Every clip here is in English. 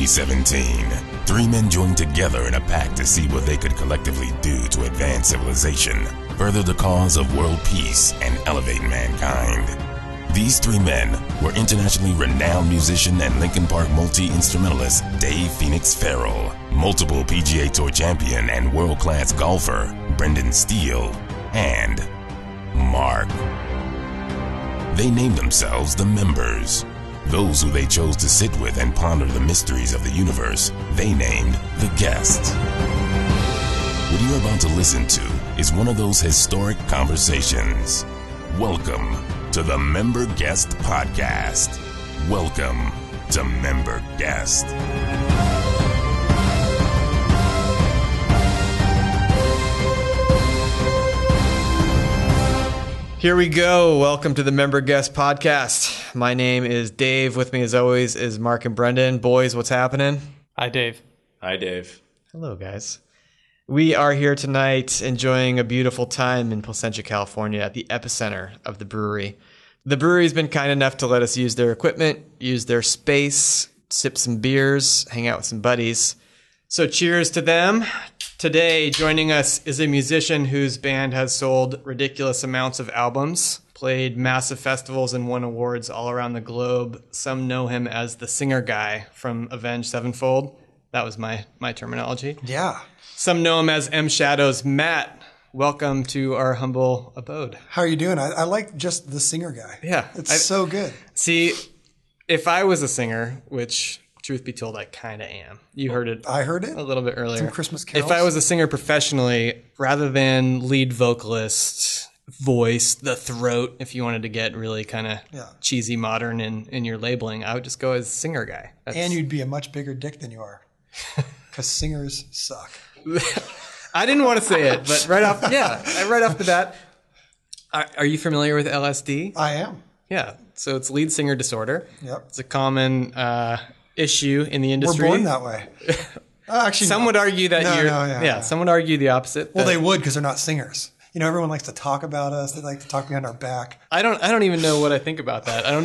2017, three men joined together in a pact to see what they could collectively do to advance civilization, further the cause of world peace, and elevate mankind. These three men were internationally renowned musician and Linkin Park multi-instrumentalist Dave Phoenix Farrell, multiple PGA Tour champion and world-class golfer Brendan Steele, and Mark. They named themselves the Members. Those who they chose to sit with and ponder the mysteries of the universe, they named the Guests. What you're about to listen to is one of those historic conversations. Welcome to the Member Guest Podcast. Welcome to Member Guest. Here we go. Welcome to the Member Guest Podcast. My name is Dave. With me as always is Mark and Brendan. Boys, what's happening? Hi, Dave. Hi, Dave. Hello, guys. We are here tonight enjoying a beautiful time in Placentia, California at the epicenter of the brewery. The brewery's been kind enough to let us use their equipment, use their space, sip some beers, hang out with some buddies. So cheers to them. Today, joining us is a musician whose band has sold ridiculous amounts of albums, played massive festivals and won awards all around the globe. Some know him as the singer guy from Avenged Sevenfold. That was my terminology. Yeah. Some know him as M. Shadows. Matt, welcome to our humble abode. How are you doing? I like just the singer guy. Yeah. It's so good. See, if I was a singer, which, truth be told, I kind of am. You heard it. I heard it a little bit earlier. Some Christmas carols. If I was a singer professionally, rather than lead vocalist, voice, the throat, if you wanted to get really kind of cheesy modern in your labeling, I would just go as singer guy. And you'd be a much bigger dick than you are. Because singers suck. I didn't want to say it, but right off the bat, are you familiar with LSD? I am. Yeah. So it's lead singer disorder. Yep. It's a common issue in the industry. We're born that way. Actually, some would argue that some would argue the opposite. Well, they would because they're not singers. You know, everyone likes to talk about us. They like to talk behind our back. I don't even know what I think about that. I don't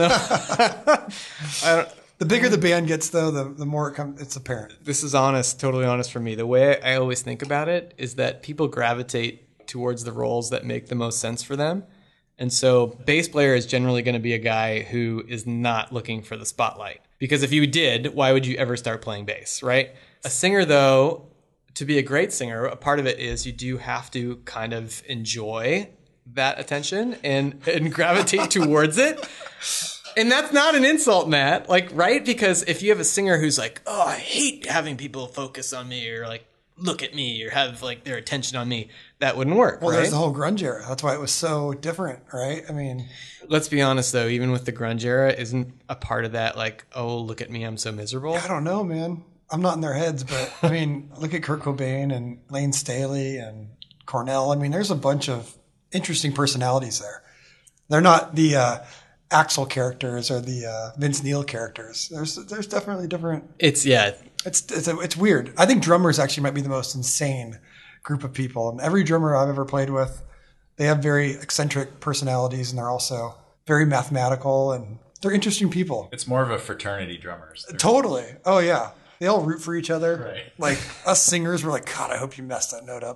know. The bigger the band gets, though, the more it's apparent. This is honest, totally honest for me. The way I always think about it is that people gravitate towards the roles that make the most sense for them. And so bass player is generally going to be a guy who is not looking for the spotlight. Because if you did, why would you ever start playing bass, right? A singer, though, to be a great singer, a part of it is you do have to kind of enjoy that attention and gravitate towards it. And that's not an insult, Matt. Right? Because if you have a singer who's like, oh, I hate having people focus on me or like look at me or have like their attention on me, that wouldn't work. Well, right? There's the whole grunge era. That's why it was so different, right? I mean, let's be honest though. Even with the grunge era, isn't a part of that like, oh, look at me, I'm so miserable? I don't know, man. I'm not in their heads, but I mean, look at Kurt Cobain and Lane Staley and Cornell. I mean, there's a bunch of interesting personalities there. They're not the Axl characters or the Vince Neil characters. There's definitely different. It's weird. I think drummers actually might be the most insane group of people. And every drummer I've ever played with, they have very eccentric personalities, and they're also very mathematical, and they're interesting people. It's more of a fraternity, drummers. Totally. Oh yeah. They all root for each other. Right. Like us singers, we're like, God, I hope you messed that note up.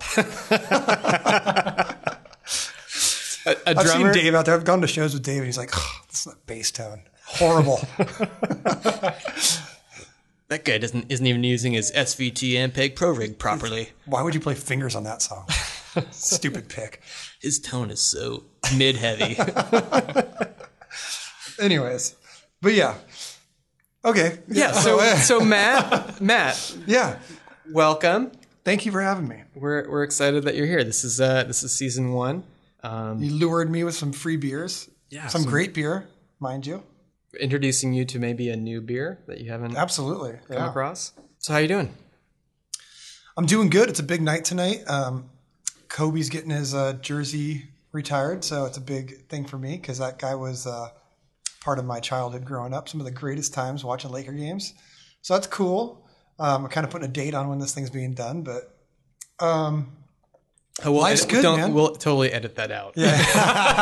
I've seen Dave out there. I've gone to shows with Dave, and he's like, oh, this is a bass tone. Horrible. That guy isn't even using his SVT Ampeg Pro Rig properly. Why would you play fingers on that song? Stupid pick. His tone is so mid-heavy. Anyways, but yeah. Okay. Yeah. So Matt. Yeah. Welcome. Thank you for having me. We're excited that you're here. This is season 1. You lured me with some free beers. Yeah. Some great beer, mind you. Introducing you to maybe a new beer that you haven't absolutely come across. So how you doing? I'm doing good. It's a big night tonight. Kobe's getting his jersey retired, so it's a big thing for me because that guy was part of my childhood growing up. Some of the greatest times watching Laker games. So that's cool. I'm kind of putting a date on when this thing's being done, but life's good, man. We'll totally edit that out. Yeah.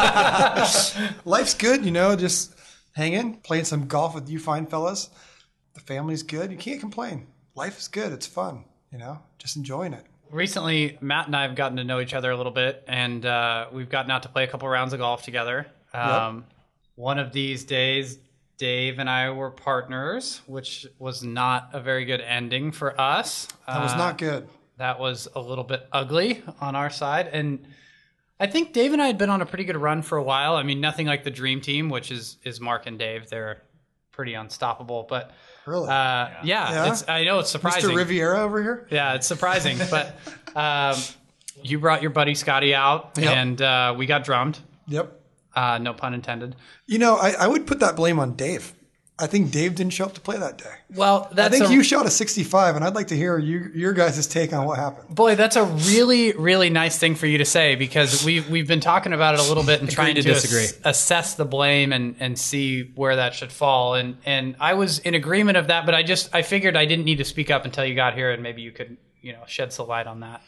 Life's good, just hanging, playing some golf with you fine fellas. The family's good. You can't complain. Life is good. It's fun. Just enjoying it. Recently, Matt and I have gotten to know each other a little bit, and we've gotten out to play a couple rounds of golf together. One of these days, Dave and I were partners, which was not a very good ending for us. That was not good. That was a little bit ugly on our side. And I think Dave and I had been on a pretty good run for a while. I mean, nothing like the dream team, which is Mark and Dave. They're pretty unstoppable. But really, yeah. I know it's surprising. Mr. Riviera over here. Yeah, it's surprising. But you brought your buddy Scotty out, and we got drummed. Yep. No pun intended. I would put that blame on Dave. I think Dave didn't show up to play that day. Well, I think you shot a 65, and I'd like to hear your guys' take on what happened. Boy, that's a really, really nice thing for you to say, because we've been talking about it a little bit and trying to assess the blame and see where that should fall. And I was in agreement of that, but I figured I didn't need to speak up until you got here, and maybe you could shed some light on that.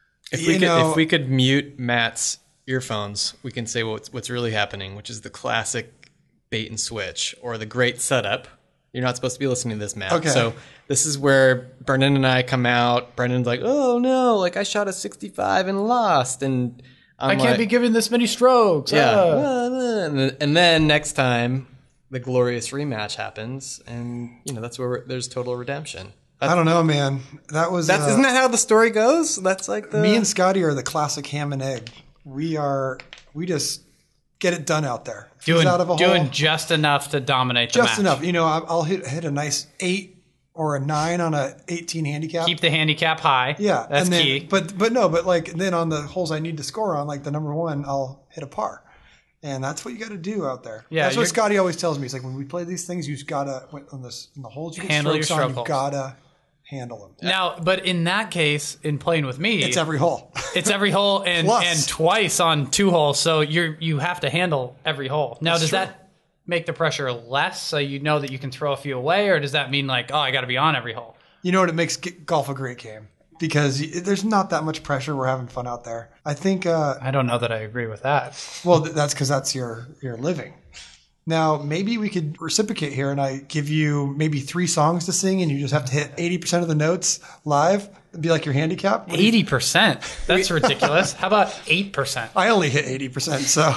If we could mute Matt's earphones, we can say what's really happening, which is the classic bait and switch, or the great setup. You're not supposed to be listening to this, Matt. Okay. So this is where Brendan and I come out. Brendan's like, oh no, like I shot a 65 and lost, and I can't be given this many strokes. Yeah. And then next time the glorious rematch happens, and that's where there's total redemption. I don't know, man. Isn't that how the story goes? That's like me and Scotty are the classic ham and egg. We just get it done out there. Doing just enough to dominate the match. Just enough. I'll hit a nice 8 or a 9 on a 18 handicap. Keep the handicap high. Yeah. That's and then, key. But then on the holes I need to score on, like the number 1, I'll hit a par. And that's what you got to do out there. Yeah, that's what Scotty always tells me. He's like, when we play these things, you just got to, in the holes you get handle strokes your on, stroke you got to handle them. Now, but in that case, in playing with me, it's every hole. It's every hole and twice on 2 holes, so you have to handle every hole. Now, does that make the pressure less, so you know that you can throw a few away, or does that mean like, I got to be on every hole? You know what? It makes golf a great game because there's not that much pressure. We're having fun out there. I think. I don't know that I agree with that. Well, that's because that's your living. Now, maybe we could reciprocate here, and I give you maybe 3 songs to sing, and you just have to hit 80% of the notes live. It'd be like your handicap. 80%? That's ridiculous. How about 8%? I only hit 80%,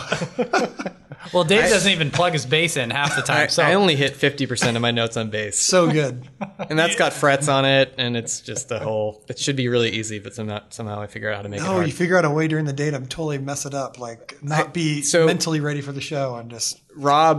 so. Well, Dave doesn't even plug his bass in half the time. I only hit 50% of my notes on bass. So good. And that's got frets on it, and it's just it should be really easy, but somehow I figure out how to make it hard. Oh, you figure out a way during the day to totally mess it up, like not be mentally ready for the show and just... Rob,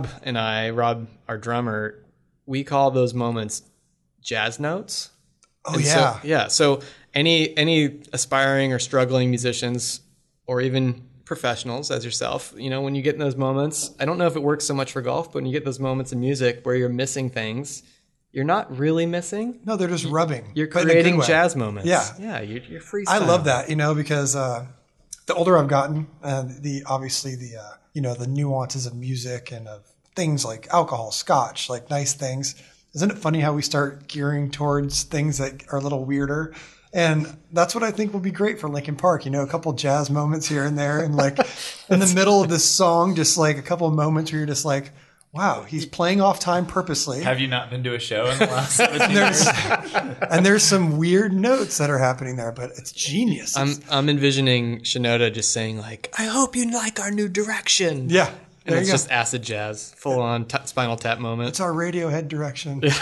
our drummer, we call those moments jazz notes. Oh, yeah. So any aspiring or struggling musicians, or even professionals as yourself, when you get in those moments, I don't know if it works so much for golf, but when you get those moments in music where you're missing things, you're not really missing. No, they're just rubbing. You're creating jazz moments. Yeah. Yeah, you're freestyle. I love that, because the older I've gotten, the nuances of music and of things like alcohol, scotch, like nice things. Isn't it funny how we start gearing towards things that are a little weirder? And that's what I think will be great for Linkin Park. A couple jazz moments here and there. And like in the middle of this song, just like a couple of moments where you're just like, wow, he's playing off time purposely. Have you not been to a show in the last 17 years? And there's some weird notes that are happening there, but it's genius. I'm envisioning Shinoda just saying like, I hope you like our new direction. Yeah. And it's just acid jazz, full on Spinal Tap moment. It's our Radiohead direction. Yeah.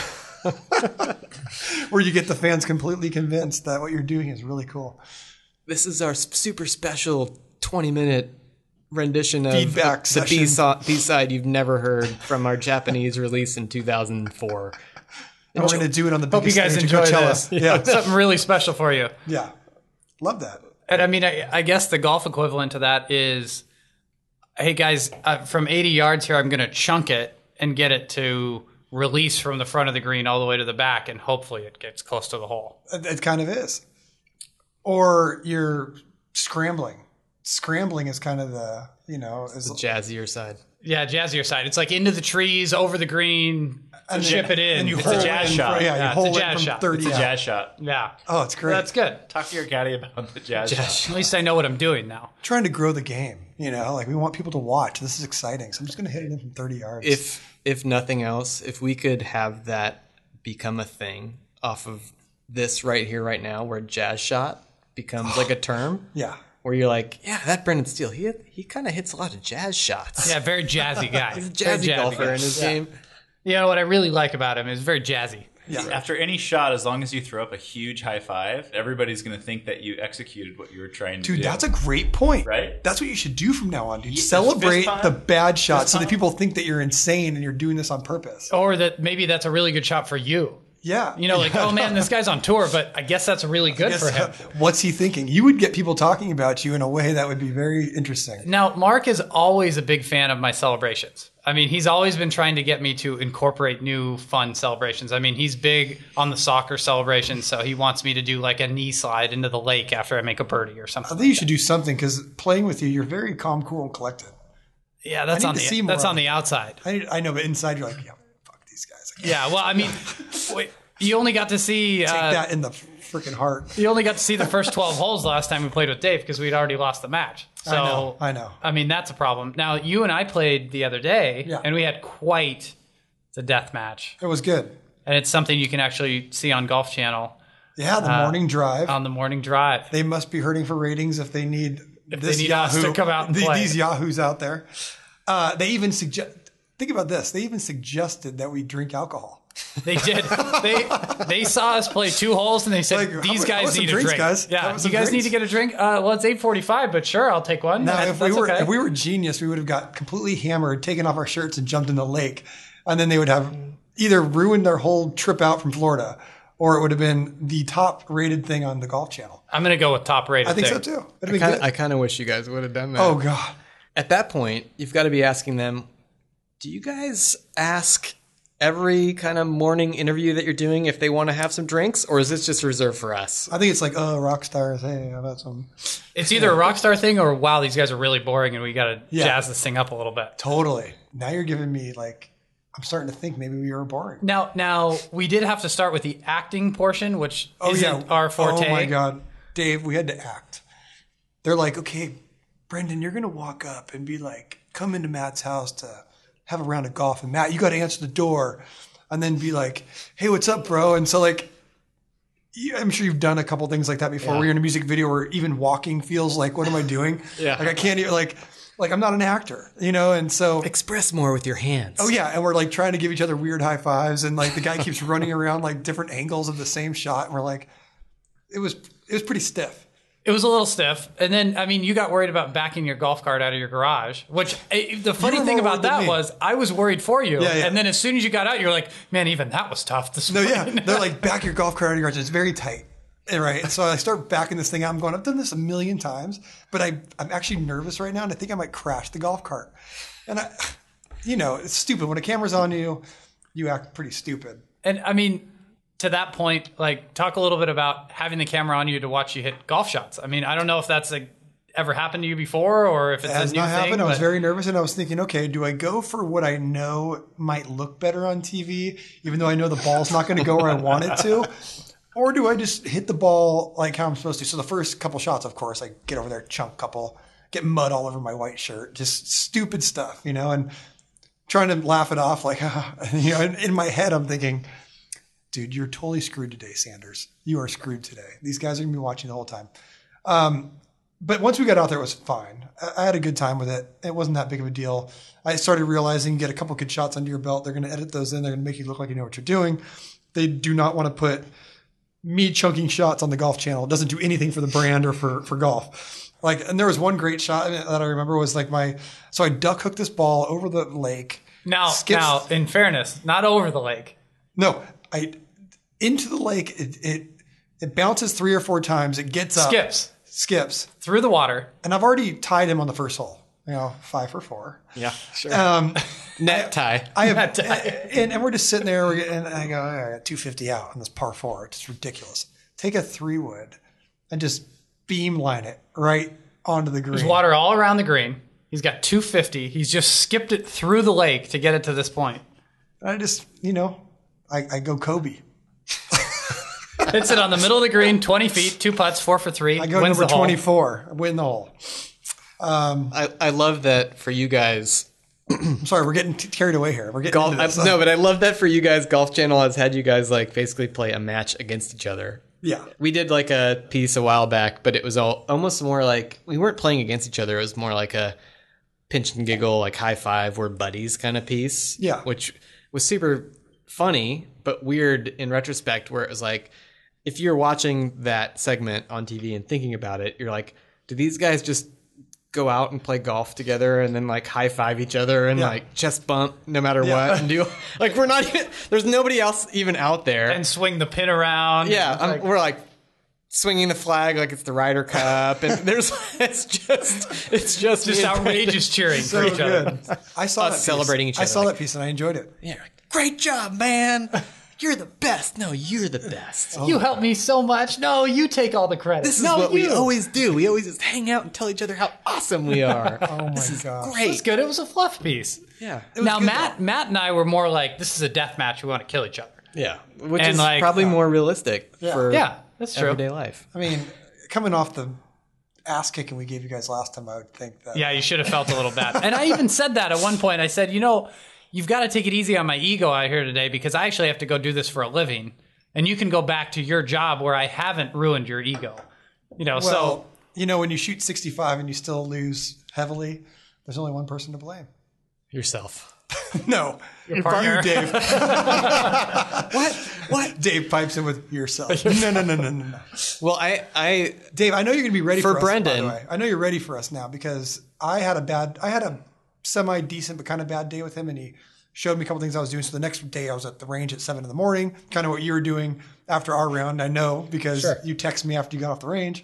Where you get the fans completely convinced that what you're doing is really cool. This is our super special 20-minute rendition of feedback the B-side you've never heard from our Japanese release in 2004. And we're going to do it on the biggest stage. Hope you guys enjoy this. Yeah. Something really special for you. Yeah. Love that. And I mean, I guess the golf equivalent to that is, hey guys, from 80 yards here, I'm going to chunk it and get it to release from the front of the green all the way to the back, and hopefully it gets close to the hole. It kind of is. Or you're scrambling. Scrambling is kind of the, is the jazzier side. Yeah, jazzier side. It's like into the trees, over the green, and chip it in. And you it's hold a jazz shot. Yeah, you hold it's a it jazz from shot. 30 It's a jazz shot. Yeah. Oh, it's great. That's good. Talk to your caddy about the jazz shot. At least I know what I'm doing now. Trying to grow the game, like we want people to watch. This is exciting. So I'm just going to hit it in from 30 yards. If nothing else, if we could have that become a thing off of this right here, right now, where jazz shot becomes like a term. Yeah. Where you're like, yeah, that Brendan Steele, he kind of hits a lot of jazz shots. Yeah, very jazzy guy. He's a jazzy golfer in his game. You know what I really like about him is very jazzy. Yeah. After any shot, as long as you throw up a huge high five, everybody's going to think that you executed what you were trying to do. Dude, that's a great point. Right? That's what you should do from now on, dude. Yeah, Celebrate fist pump. the bad shots Fist so that pump. people think that you're insane and you're doing this on purpose. Or that maybe that's a really good shot for you. Yeah. You know, like, oh man, this guy's on tour, but I guess that's really good for him. What's he thinking? You would get people talking about you in a way that would be very interesting. Now, Mark is always a big fan of my celebrations. I mean, he's always been trying to get me to incorporate new fun celebrations. I mean, he's big on the soccer celebrations, so he wants me to do like a knee slide into the lake after I make a birdie or something. I think you should do something because playing with you, you're very calm, cool, and collected. Yeah, that's I on need to see more the of it. outside. I know, but inside you're like, yeah, fuck these guys. I can't Yeah, well, I mean, wait, you only got to see take that in the freaking heart. you only got to see the first 12 holes last time we played with Dave because we'd already lost the match. So I know. I mean, that's a problem. Now, you and I played the other day, Yeah. and we had quite the death match. It was good. And it's something you can actually see on Golf Channel Yeah, the morning drive. on the morning drive. They must be hurting for ratings if they need they need us to come out and play. These yahoos out there. They even think about this. They even suggested that we drink alcohol. They did. They saw us play 2 holes and they said, Like, these how about guys some need a drinks, drink. guys? How Yeah, about you some guys need drinks? to get a drink. Well, it's 8:45, but sure, I'll take one. Now, That's if okay. we were genius, we would have got completely hammered, taken off our shirts, and jumped in the lake, and then they would have either ruined their whole trip out from Florida, or it would have been the top-rated thing on the Golf Channel. I'm going to go with top rated. I think so too. It'd be good. I kind of wish you guys would have done that. Oh God. At that point, you've got to be asking them, do you guys ask every kind of morning interview that you're doing if they want to have some drinks, or is this just reserved for us? I think it's like, oh, rock stars. Hey, how about some? It's either a rock star thing or, wow, these guys are really boring and we got to Yeah. jazz this thing up a little bit. Totally. Now you're giving me like, I'm starting to think maybe we were boring. Now we did have to start with the acting portion, which isn't our forte. Oh my God. Dave, we had to act. They're like, okay, Brendan, you're going to walk up and be like, come into Matt's house to have a round of golf. And Matt, you got to answer the door and then be like, hey, what's up, bro? And so like, I'm sure you've done a couple things like that before where you're in a music video where even walking feels like, what am I doing? Yeah. Like I can't even like I'm not an actor, you know? And so, Express more with your hands. oh yeah. And we're like trying to give each other weird high fives. And like the guy keeps running around like different angles of the same shot. And we're like, it was pretty stiff. It was a little stiff. And then, I mean, you got worried about backing your golf cart out of your garage, which the funny were thing more about worried than that me. was I was worried for you. Yeah, yeah. And then as soon as you got out, you're like, man, even that was tough this No, morning. yeah. They're like, back your golf cart out of your garage. It's very tight. Right. And so I start backing this thing out. I'm going, I've done this a million times, but I'm actually nervous right now. And I think I might crash the golf cart. And it's stupid. When a camera's on you, you act pretty stupid. And I mean, to that point, like, talk a little bit about having the camera on you to watch you hit golf shots. I mean, I don't know if that's ever happened to you before or if it's It has a new not thing. happened. I was but- very nervous and I was thinking, okay, do I go for what I know might look better on TV, even though I know the ball's not going to go where I want it to? Or do I just hit the ball like how I'm supposed to? So the first couple shots, of course, I get over there, chunk couple, get mud all over my white shirt, just stupid stuff, and trying to laugh it off. Like, in my head, I'm thinking, dude, you're totally screwed today, Sanders. You are screwed today. These guys are going to be watching the whole time. But once we got out there, it was fine. I had a good time with it. It wasn't that big of a deal. I started realizing, get a couple good shots under your belt. They're going to edit those in. They're going to make you look like you know what you're doing. They do not want to put me chunking shots on the Golf Channel. It doesn't do anything for the brand or for golf. And there was one great shot that I remember was so I duck hooked this ball over the lake. Now, in fairness, not over the lake. No, into the lake. It bounces 3 or 4 times. It gets up. Skips. Through the water. And I've already tied him on the first hole. 5 for 4. Yeah, sure. Net tie. And we're just sitting there, and I go, I got 250 out on this par 4. It's ridiculous. Take a 3-wood and just beamline it right onto the green. There's water all around the green. He's got 250. He's just skipped it through the lake to get it to this point. I just, I go Kobe. Hits it on the middle of the green, 20 feet, 2 putts, 4 for 3. I go wins number the hole. 24. I win the hole. I love that for you guys, I'm sorry, we're getting carried away here. We're getting Golf, into this. no, but I love that for you guys. Golf Channel has had you guys like basically play a match against each other. Yeah. We did like a piece a while back, but it was almost more like we weren't playing against each other. It was more like a pinch and giggle, like high five, we're buddies kind of piece. Yeah. Which was super funny, but weird in retrospect, where it was like, if you're watching that segment on TV and thinking about it, you're like, do these guys just go out and play golf together and then like high five each other and like chest bump no matter what and do like, we're not even, there's nobody else even out there, and swing the pin around. Yeah. We're like swinging the flag like it's the Ryder Cup, and there's it's just outrageous cheering for each other. I saw that celebrating each other. I saw that piece and I enjoyed it. Yeah, great job, man. You're the best. No, you're the best. You helped me so much. No, you take all the credit. This is what we always do. We always just hang out and tell each other how awesome we are. Oh my god, great. It was good. It was a fluff piece. Yeah. Now Matt and I were more like, this is a death match. We want to kill each other. Yeah, which And is like, probably more realistic for that's true. everyday life. I mean, coming off the ass kicking we gave you guys last time, I would think that. Yeah, you should have felt a little bad. And I even said that at one point. I said, you've got to take it easy on my ego out here today, because I actually have to go do this for a living. And you can go back to your job where I haven't ruined your ego. Well, when you shoot 65 and you still lose heavily, there's only one person to blame. Yourself. No. Your partner. You, Dave. What? Dave pipes in with yourself. No. Well, Dave, I know you're going to be ready for us, Brendan. by the way. I know you're ready for us now, because I had a semi-decent but kind of bad day with him, and he showed me a couple things I was doing. So the next day I was at the range at 7 a.m, kind of what you were doing after our round. I know, because you texted me after you got off the range.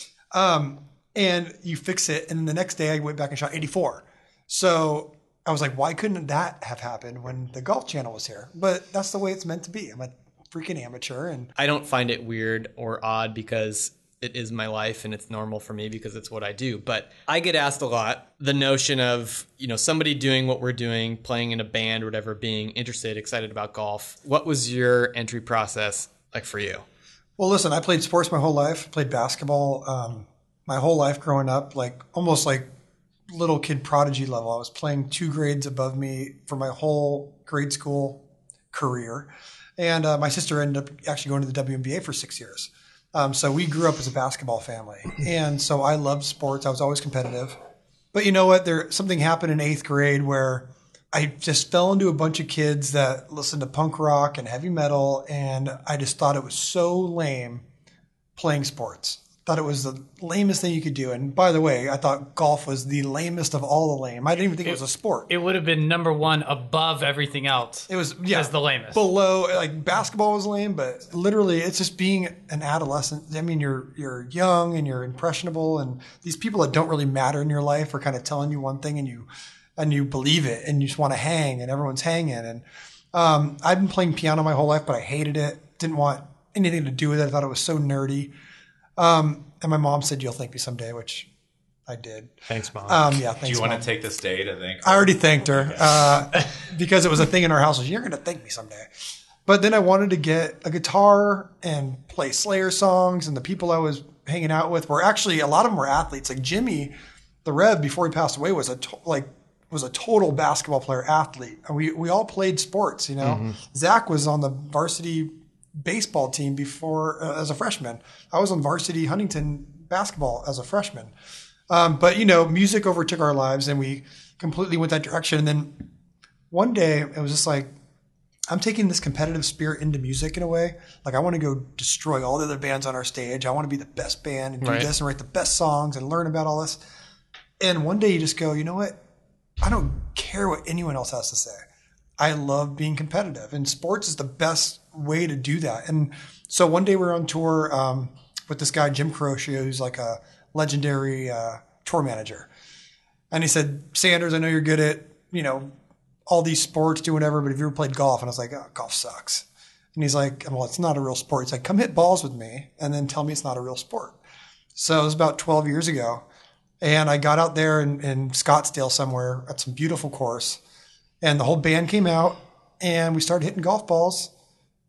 And you fix it. And then the next day I went back and shot 84. So I was like, why couldn't that have happened when the Golf Channel was here? But that's the way it's meant to be. I'm a freaking amateur. And I don't find it weird or odd, because it is my life and it's normal for me because it's what I do. But I get asked a lot the notion of, somebody doing what we're doing, playing in a band or whatever, being interested, excited about golf. What was your entry process like for you? Well, listen, I played sports my whole life. Played basketball my whole life growing up, like almost like little kid prodigy level. I was playing 2 grades above me for my whole grade school career. And my sister ended up actually going to the WNBA for 6 years. So we grew up as a basketball family. And so I loved sports. I was always competitive. But you know what? Something happened in 8th grade where I just fell into a bunch of kids that listened to punk rock and heavy metal. And I just thought it was so lame playing sports. Thought it was the lamest thing you could do. And by the way, I thought golf was the lamest of all the lame. I didn't even think it was a sport. It would have been number one above everything else. It was as the lamest. Below, like basketball was lame, but literally it's just being an adolescent. I mean, you're young and you're impressionable, and these people that don't really matter in your life are kind of telling you one thing and you believe it, and you just want to hang, and everyone's hanging. And I've been playing piano my whole life, but I hated it. Didn't want anything to do with it. I thought it was so nerdy. And my mom said, "You'll thank me someday," which I did. Thanks, Mom. Yeah, thanks, Do you want Mom. to take this day to thank her? I already thanked her because it was a thing in our house. You're going to thank me someday. But then I wanted to get a guitar and play Slayer songs. And the people I was hanging out with were actually, a lot of them were athletes. Like Jimmy, the Rev, before he passed away, was a total basketball player, athlete. And we all played sports, Mm-hmm. Zach was on the varsity baseball team before as a freshman. I was on varsity Huntington basketball as a freshman. But music overtook our lives, and we completely went that direction. And then one day it was just like, I'm taking this competitive spirit into music in a way. Like I want to go destroy all the other bands on our stage. I want to be the best band and do this and write the best songs and learn about all this. And one day you just go, you know what? I don't care what anyone else has to say. I love being competitive, and sports is the best way to do that. And so one day we were on tour with this guy, Jim Crocio, who's like a legendary tour manager. And he said, "Sanders, I know you're good at, all these sports, do whatever, but have you ever played golf?" And I was like, "Oh, golf sucks." And he's like, "Well, it's not a real sport." He's like, "Come hit balls with me and then tell me it's not a real sport." So it was about 12 years ago. And I got out there in Scottsdale somewhere at some beautiful course. And the whole band came out, and we started hitting golf balls,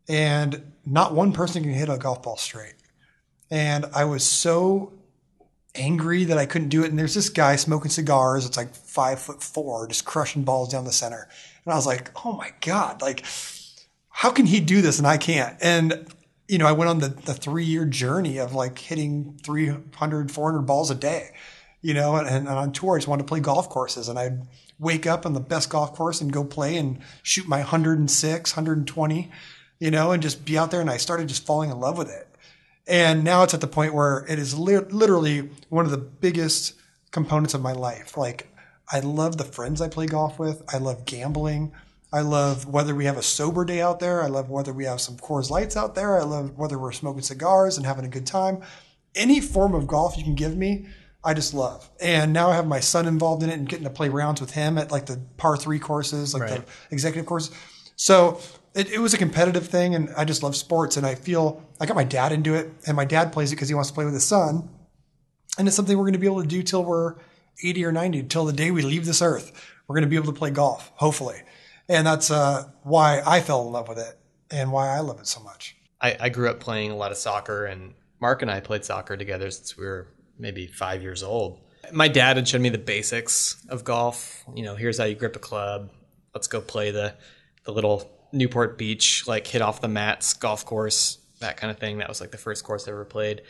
and not one person can hit a golf ball straight. And I was so angry that I couldn't do it. And there's this guy smoking cigars. It's like 5'4", just crushing balls down the center. And I was like, oh my God, like, how can he do this and I can't? And, you know, I went on the 3-year journey of like hitting 300, 400 balls a day, you know, and on tour, I just wanted to play golf courses. And I'd wake up on the best golf course and go play and shoot my 106, 120, you know, and just be out there. And I started just falling in love with it. And now it's at the point where it is literally one of the biggest components of my life. Like, I love the friends I play golf with. I love gambling. I love whether we have a sober day out there. I love whether we have some Coors Lights out there. I love whether we're smoking cigars and having a good time. Any form of golf you can give me, I just love. And now I have my son involved in it and getting to play rounds with him at like the par 3 courses, like the executive courses. So it was a competitive thing, and I just love sports. And I feel I got my dad into it, and my dad plays it because he wants to play with his son. And it's something we're going to be able to do till we're 80 or 90, till the day we leave this earth. We're going to be able to play golf, hopefully. And that's why I fell in love with it and why I love it so much. I grew up playing a lot of soccer, and Mark and I played soccer together since we were maybe 5 years old. My dad had showed me the basics of golf. You know, here's how you grip a club. Let's go play the little Newport Beach, like hit off the mats golf course, that kind of thing. That was like the first course I ever played.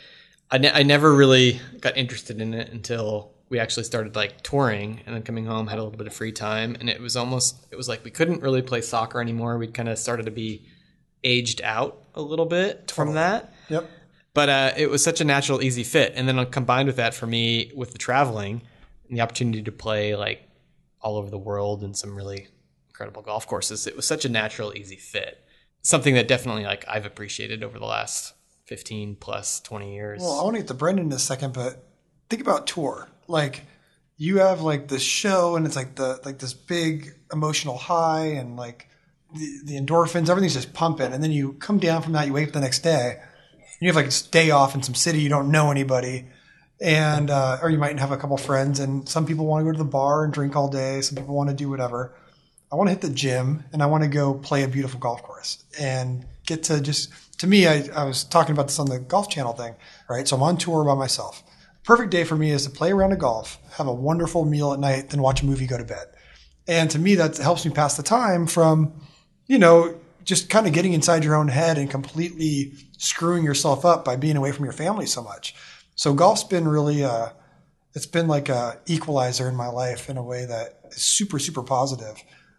I never really got interested in it until we actually started like touring, and then coming home, had a little bit of free time. And it was like we couldn't really play soccer anymore. We'd kind of started to be aged out a little bit from that. Yep. But it was such a natural, easy fit. And then combined with that for me, with the traveling and the opportunity to play like all over the world in some really incredible golf courses, it was such a natural, easy fit. Something that definitely like I've appreciated over the last 15 plus 20 years. Well, I want to get to Brendan in a second, but think about tour. Like, you have like this show, and it's like this big emotional high, and like the endorphins, everything's just pumping. And then you come down from that, you wake up the next day, and you have like a day off in some city, you don't know anybody, and or you might have a couple friends, and some people want to go to the bar and drink all day, some people want to do whatever. I want to hit the gym, and I want to go play a beautiful golf course and get to just, to me, I was talking about this on the Golf Channel thing, right? So I'm on tour by myself. Perfect day for me is to play a round of golf, have a wonderful meal at night, then watch a movie, go to bed. And to me, that helps me pass the time from, you know, just kind of getting inside your own head and completely screwing yourself up by being away from your family so much. So golf's been really, it's been like a equalizer in my life in a way that is super, super positive.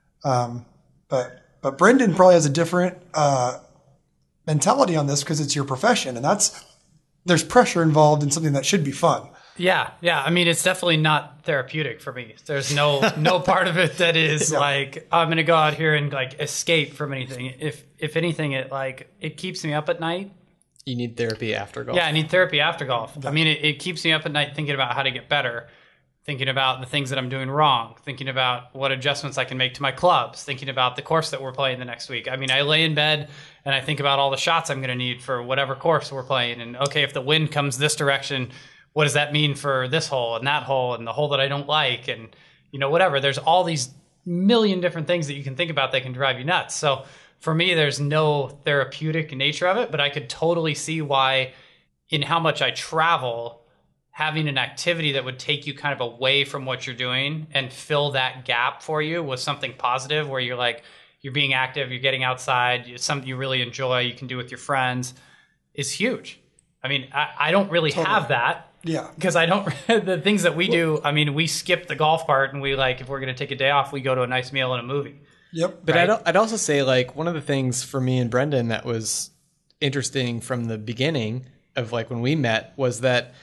But Brendan probably has a different mentality on this because it's your profession, and there's pressure involved in something that should be fun. Yeah. I mean, it's definitely not therapeutic for me. There's no part of it that is like, I'm going to go out here and like escape from anything. If anything, it keeps me up at night. You need therapy after golf. Yeah, I need therapy after golf. I mean, it keeps me up at night thinking about how to get better, thinking about the things that I'm doing wrong, thinking about what adjustments I can make to my clubs, thinking about the course that we're playing the next week. I mean, I lay in bed and I think about all the shots I'm going to need for whatever course we're playing. And okay, if the wind comes this direction, what does that mean for this hole and that hole and the hole that I don't like? And, you know, whatever. There's all these million different things that you can think about that can drive you nuts. So for me, there's no therapeutic nature of it, but I could totally see why, in how much I travel, having an activity that would take you kind of away from what you're doing and fill that gap for you with something positive where you're like, you're being active, you're getting outside, it's something you really enjoy, you can do with your friends, is huge. I mean, I don't really have that. Yeah. Because I don't, the things that we do, I mean, we skip the golf part and we like, if we're going to take a day off, we go to a nice meal and a movie. Yep. But right? I'd also say like one of the things for me and Brendan that was interesting from the beginning of like when we met was that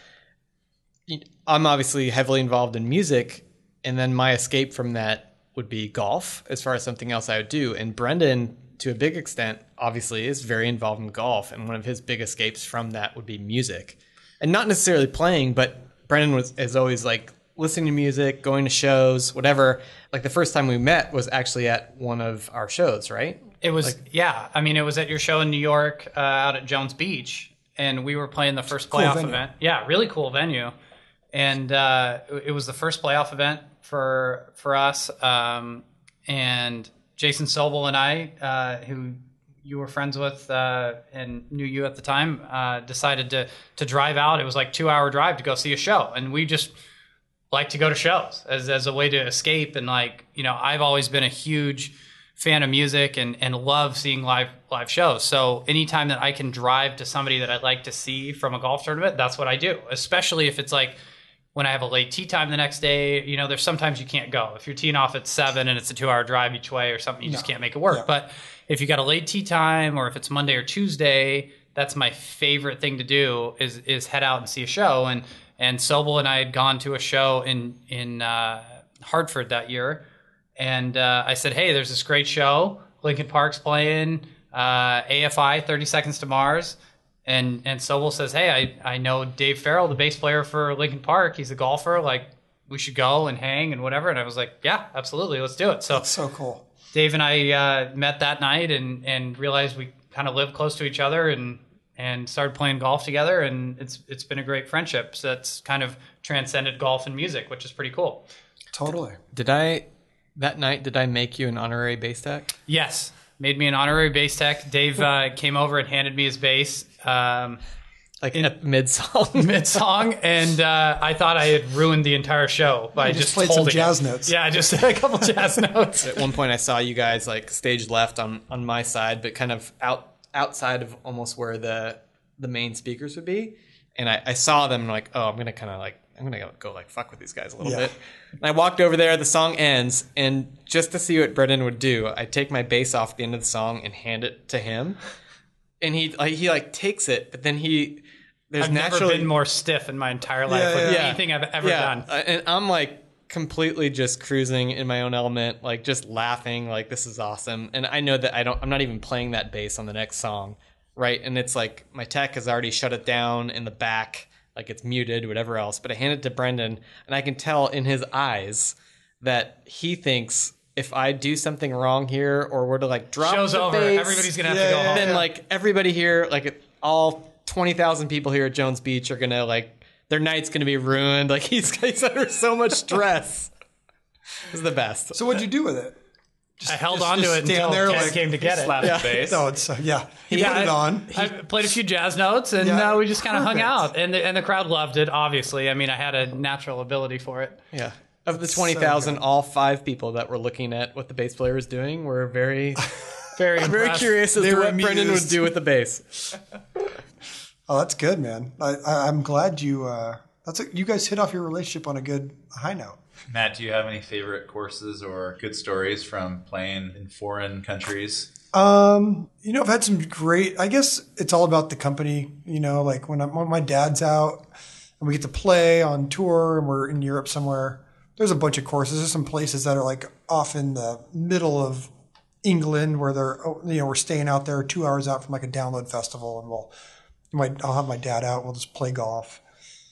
I'm obviously heavily involved in music, and then my escape from that would be golf as far as something else I would do. And Brendan, to a big extent, obviously is very involved in golf, and one of his big escapes from that would be music. And not necessarily playing, but Brendan is always like listening to music, going to shows, whatever. Like the first time we met was actually at one of our shows, right? It was, yeah. I mean, it was at your show in New York out at Jones Beach, and we were playing the first playoff event. Yeah, really cool venue. And it was the first playoff event for us. And Jason Sobel and I, who you were friends with and knew you at the time, decided to drive out. It was like 2-hour drive to go see a show. And we just like to go to shows as a way to escape. And like, you know, I've always been a huge fan of music and love seeing live shows. So anytime that I can drive to somebody that I'd like to see from a golf tournament, that's what I do. Especially if it's like when I have a late tee time the next day, you know, there's sometimes you can't go. If you're teeing off at 7 and it's a 2-hour drive each way or something, you just can't make it work. Yeah. But if you got a late tee time or if it's Monday or Tuesday, that's my favorite thing to do is head out and see a show. And Sobel and I had gone to a show in Hartford that year. And I said, hey, there's this great show. Linkin Park's playing, AFI, 30 Seconds to Mars. And Sobel says, hey, I know Dave Farrell, the bass player for Linkin Park. He's a golfer. Like, we should go and hang and whatever. And I was like, yeah, absolutely. Let's do it. So that's so cool. Dave and I met that night and realized we kind of lived close to each other and started playing golf together. And it's been a great friendship. So that's kind of transcended golf and music, which is pretty cool. Totally. That night, did I make you an honorary bass tech? Yes. Made me an honorary bass tech. Dave came over and handed me his bass. Like in a mid-song? Mid-song. And I thought I had ruined the entire show by just played some jazz notes. Yeah, just a couple jazz notes. At one point I saw you guys like stage left on my side, but kind of outside of almost where the main speakers would be. And I saw them like, oh, I'm going to go like fuck with these guys a little bit. And I walked over there, the song ends, and just to see what Brendan would do, I take my bass off at the end of the song and hand it to him. And he takes it, but then I've never been more stiff in my entire life with anything I've ever done. And I'm like completely just cruising in my own element, like just laughing, like this is awesome. And I know that I'm not even playing that bass on the next song, right? And it's like my tech has already shut it down in the back, like it's muted, whatever else. But I hand it to Brendan, and I can tell in his eyes that he thinks if I do something wrong here or were to like drop show's the over, bass, everybody's gonna have to go home. Then like everybody here, like all 20,000 people here at Jones Beach are gonna like their night's gonna be ruined. Like he's under so much stress. It was the best. So what'd you do with it? I held on to it until Ken came to get it. Slapped the bass. No, he put it on. I played a few jazz notes, and we just kind of hung out. And the crowd loved it, obviously. I mean, I had a natural ability for it. Yeah. Of the 20,000, all 5 people that were looking at what the bass player was doing were very, very curious as to what Brendan would do with the bass. Oh, that's good, man. I'm glad you guys hit off your relationship on a good high note. Matt, do you have any favorite courses or good stories from playing in foreign countries? I've had some great, I guess it's all about the company, like when my dad's out and we get to play on tour and we're in Europe somewhere, there's a bunch of courses. There's some places that are like off in the middle of England where we're staying out there 2 hours out from like a download festival and I'll have my dad out. We'll just play golf.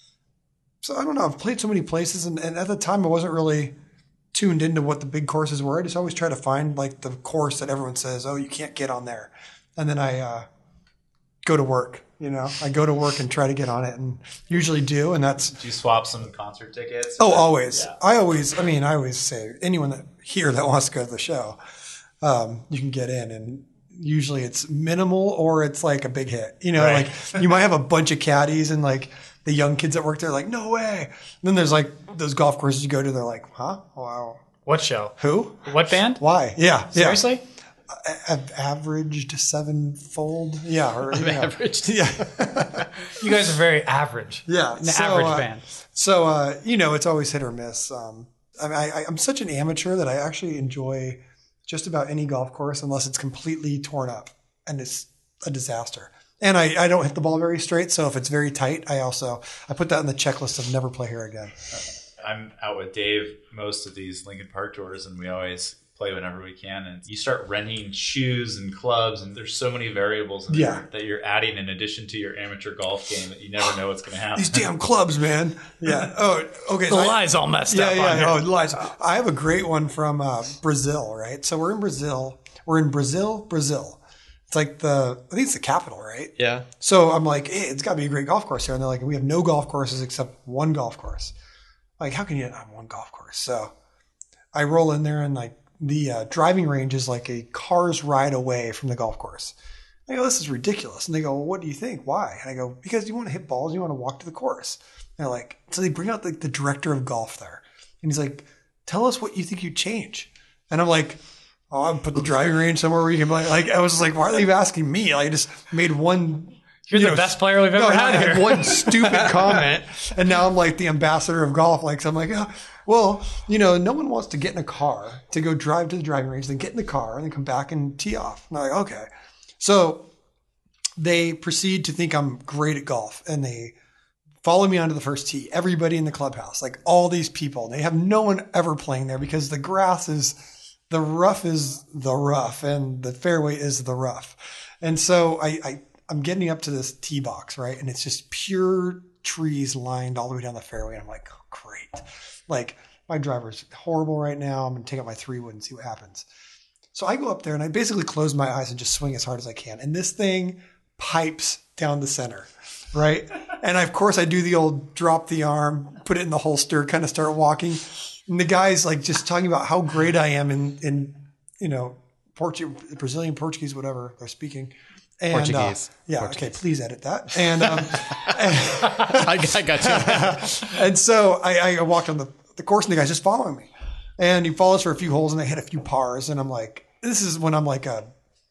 So I don't know. I've played so many places, and at the time I wasn't really tuned into what the big courses were. I just always try to find like the course that everyone says, "Oh, you can't get on there," and then I go to work. I go to work and try to get on it, and usually do. And that's. Do you swap some concert tickets? Oh, always. Yeah. I always say anyone that wants to go to the show, you can get in, and usually it's minimal or it's like a big hit. Right. Like you might have a bunch of caddies and like. The young kids that work there are like, no way. And then there's like those golf courses you go to, they're like, huh? Wow. What show? Who? What band? Why? Yeah. Seriously? I've averaged 7-fold. Yeah. Averaged? Yeah. You guys are very average. Yeah. An average band. So, it's always hit or miss. I'm such an amateur that I actually enjoy just about any golf course unless it's completely torn up and it's a disaster. And I don't hit the ball very straight, so if it's very tight, I put that on the checklist of never play here again. I'm out with Dave most of these Linkin Park tours, and we always play whenever we can. And you start renting shoes and clubs, and there's so many variables in there that you're adding in addition to your amateur golf game that you never know what's going to happen. These damn clubs, man. Yeah. Oh, okay. The lie's all messed up. Yeah. Oh, the lies. I have a great one from Brazil, right? So we're in Brazil. Brazil. It's like I think it's the capital, right? Yeah. So I'm like, hey, it's got to be a great golf course here. And they're like, we have no golf courses except one golf course. Like, how can you not have one golf course? So I roll in there and like the driving range is like a car's ride away from the golf course. I go, this is ridiculous. And they go, well, what do you think? Why? And I go, because you want to hit balls, you want to walk to the course. And they're like, so they bring out the director of golf there. And he's like, tell us what you think you'd change. And I'm like, oh, I'll put the driving range somewhere where you can like, I was just like, why are they even asking me? Like, I just made one. You're the best player we've ever had here. I had one stupid comment. And now I'm like the ambassador of golf. Like, so I'm like, oh, well, no one wants to get in a car to go drive to the driving range, then get in the car and then come back and tee off. And I'm like, okay. So they proceed to think I'm great at golf and they follow me onto the first tee. Everybody in the clubhouse, like all these people, they have no one ever playing there because the rough is the rough and the fairway is the rough. And so I'm getting up to this tee box, right? And it's just pure trees lined all the way down the fairway. And I'm like, oh, great. Like my driver's horrible right now. I'm going to take out my 3-wood and see what happens. So I go up there and I basically close my eyes and just swing as hard as I can. And this thing pipes down the center, right? And of course I do the old drop the arm, put it in the holster, kind of start walking. And the guy's like just talking about how great I am in Brazilian Portuguese, whatever they're speaking. And, Portuguese. Okay. Please edit that. And, I got you. And so I walked on the course and the guy's just following me and he follows for a few holes and I hit a few pars. And I'm like, this is when I'm like a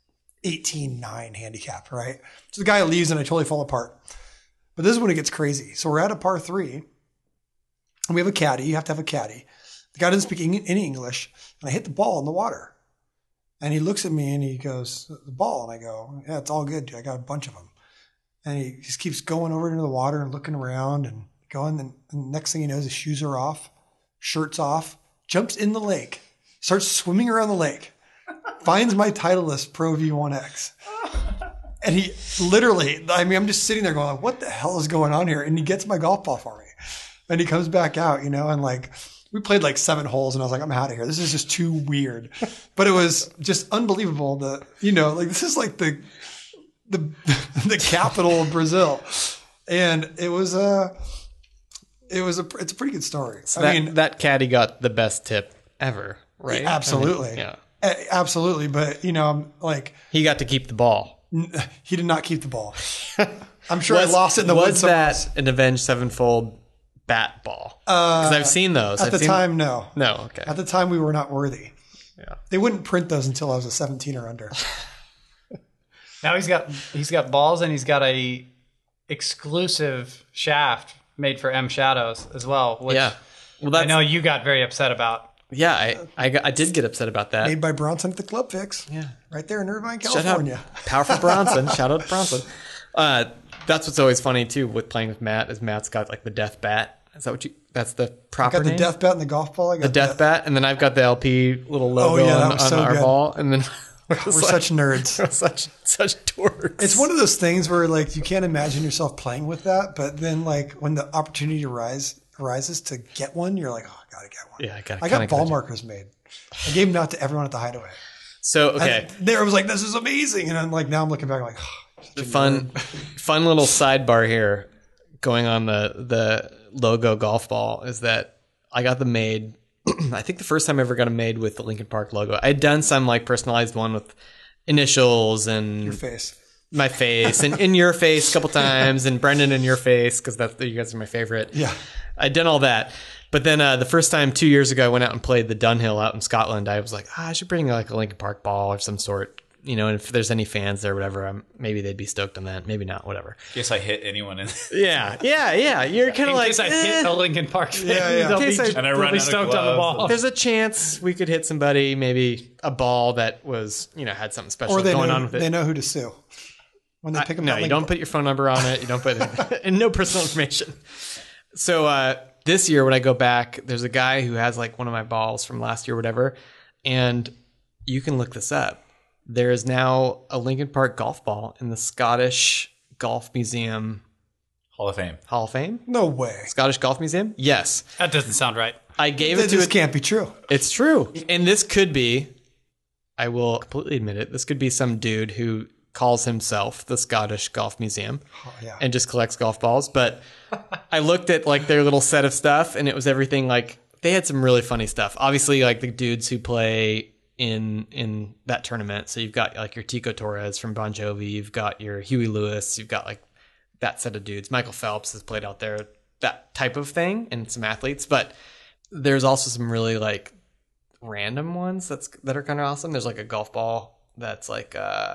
18-9 handicap, right? So the guy leaves and I totally fall apart. But this is when it gets crazy. So we're at a par 3 and we have a caddy. You have to have a caddy. The guy doesn't speak any English and I hit the ball in the water. And he looks at me and he goes, the ball. And I go, yeah, it's all good, dude. I got a bunch of them. And he just keeps going over into the water and looking around and going. And the next thing he knows, his shoes are off, shirt's off, jumps in the lake, starts swimming around the lake, finds my Titleist Pro V1X. And he literally, I'm just sitting there going, like, what the hell is going on here? And he gets my golf ball for me. And he comes back out, and like, we played like 7 holes and I was like, I'm out of here. This is just too weird. But it was just unbelievable that, like this is like the capital of Brazil. And it's a pretty good story. So that caddy got the best tip ever, right? Absolutely. Yeah. Absolutely. But, like. He got to keep the ball. He did not keep the ball. I'm sure I lost it in the woods. Was that an Avenged Sevenfold bat ball? Because I've seen those. At the time, no. No, okay. At the time, we were not worthy. Yeah. They wouldn't print those until I was a 17 or under. Now he's got balls and he's got a exclusive shaft made for M Shadows as well. Which yeah. Well, I know you got very upset about. Yeah, I did get upset about that. Made by Bronson at the Club Fix. Yeah. Right there in Irvine, California. Powerful Bronson. Shout out to Bronson. That's what's always funny too with playing with Matt is Matt's got like the death bat. Is that that's the proper name? I got the death bat and the golf ball. I got the death bat, and then I've got the LP little logo on our ball, and then we're such nerds. We're such dorks. It's one of those things where like you can't imagine yourself playing with that, but then like when the opportunity arises to get one, you're like, oh, I gotta get one. Yeah, I got ball markers made. I gave them out to everyone at the Hideaway. So okay, and there I was like, this is amazing, and I'm like, now I'm looking back like, oh, the fun little sidebar here, going on the logo golf ball is that I got them made. I think the first time I ever got them made with the Lincoln Park logo. I had done some like personalized one with initials and your face, my face, and in your face a couple times, and Brendan in your face because you guys are my favorite. Yeah, I'd done all that. But then the first time 2 years ago, I went out and played the Dunhill out in Scotland. I was like, I should bring like a Lincoln Park ball of some sort. And if there's any fans there or whatever, maybe they'd be stoked on that. Maybe not, whatever. In case I hit anyone in Yeah. You're kind of like... In case I hit a Lincoln Park fan, they'll be stoked on the ball. There's a chance we could hit somebody, maybe a ball that was, had something special going on with it. They know who to sue. When they pick them No, you don't put your phone number on it. You don't put and no personal information. So this year when I go back, there's a guy who has like one of my balls from last year or whatever, and you can look this up. There is now a Lincoln Park golf ball in the Scottish Golf Museum Hall of Fame. Hall of Fame? No way. Scottish Golf Museum? Yes. That doesn't sound right. I gave it to This can't be true. It's true. And this could be, I will completely admit it, this could be some dude who calls himself the Scottish Golf Museum and just collects golf balls. But I looked at like their little set of stuff and it was everything like, they had some really funny stuff. Obviously like the dudes who play in that tournament. So you've got like your Tico Torres from Bon Jovi, you've got your Huey Lewis, you've got like that set of dudes. Michael Phelps has played out there, that type of thing, and some athletes. But there's also some really like random ones that are kind of awesome. There's like a golf ball that's like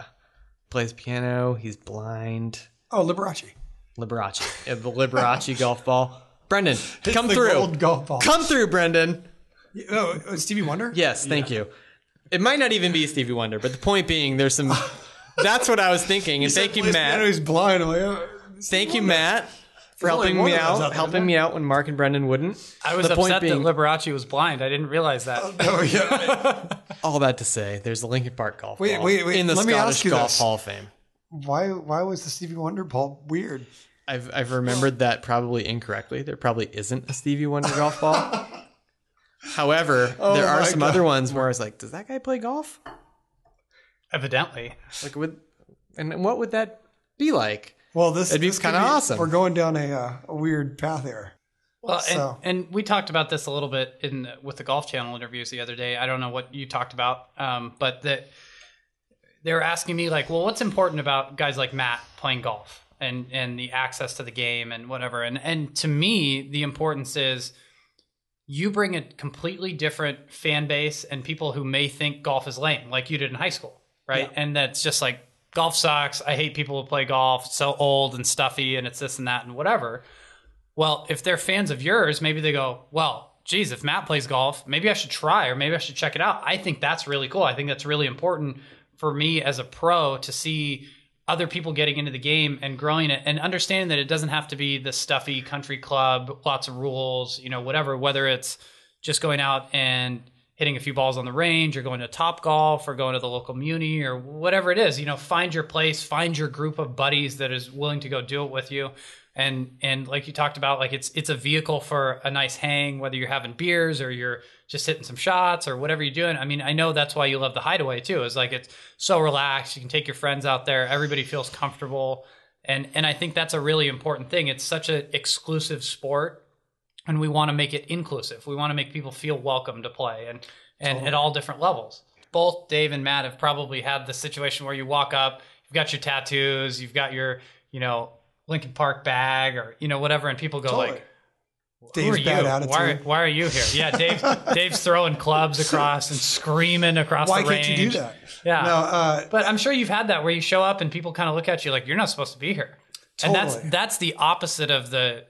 plays piano. He's blind. Oh, Liberace. The Liberace golf ball. Brendan, come through. Gold golf ball. Come through, Brendan. Oh, Stevie Wonder? Yes, thank you. It might not even be Stevie Wonder, but the point being, there's some. That's what I was thinking. And thank you, Matt. He's blind. I'm like, thank you, Matt, for helping me out when Mark and Brendan wouldn't. I was upset that Liberace was blind. I didn't realize that. Oh yeah. All that to say, there's the Lincoln Park golf ball wait. in the Let me ask Scottish you Golf this. Hall of Fame. Why was the Stevie Wonder ball weird? I've remembered that probably incorrectly. There probably isn't a Stevie Wonder golf ball. However, there are some other ones where I was like, does that guy play golf? Evidently. Like, and what would that be like? Well, it'd be kind of awesome. We're going down a weird path here. Well, and we talked about this a little bit with the Golf Channel interviews the other day. I don't know what you talked about, but they were asking me like, well, what's important about guys like Matt playing golf and the access to the game and whatever. And to me, the importance is you bring a completely different fan base and people who may think golf is lame, like you did in high school, right? Yeah. And that's just like, golf sucks. I hate people who play golf. It's so old and stuffy and it's this and that and whatever. Well, if they're fans of yours, maybe they go, well, geez, if Matt plays golf, maybe I should try or maybe I should check it out. I think that's really cool. I think that's really important for me as a pro to see other people getting into the game and growing it and understanding that it doesn't have to be the stuffy country club, lots of rules, whatever, whether it's just going out and hitting a few balls on the range or going to Top Golf or going to the local muni or whatever it is, find your place, find your group of buddies that is willing to go do it with you. And like you talked about, like it's a vehicle for a nice hang, whether you're having beers or you're just hitting some shots or whatever you're doing. I mean, I know that's why you love the Hideaway too. It's like, it's so relaxed. You can take your friends out there. Everybody feels comfortable. And I think that's a really important thing. It's such an exclusive sport and we want to make it inclusive. We want to make people feel welcome to play and totally. At all different levels. Both Dave and Matt have probably had the situation where you walk up, you've got your tattoos, you've got your, Lincoln Park bag or, whatever. And people go totally. Like, Dave's bad attitude. Why are you here? Yeah, Dave's throwing clubs across and screaming across the range. Why can't you do that? Yeah. No, but I'm sure you've had that where you show up and people kind of look at you like, you're not supposed to be here. Totally. And that's the opposite of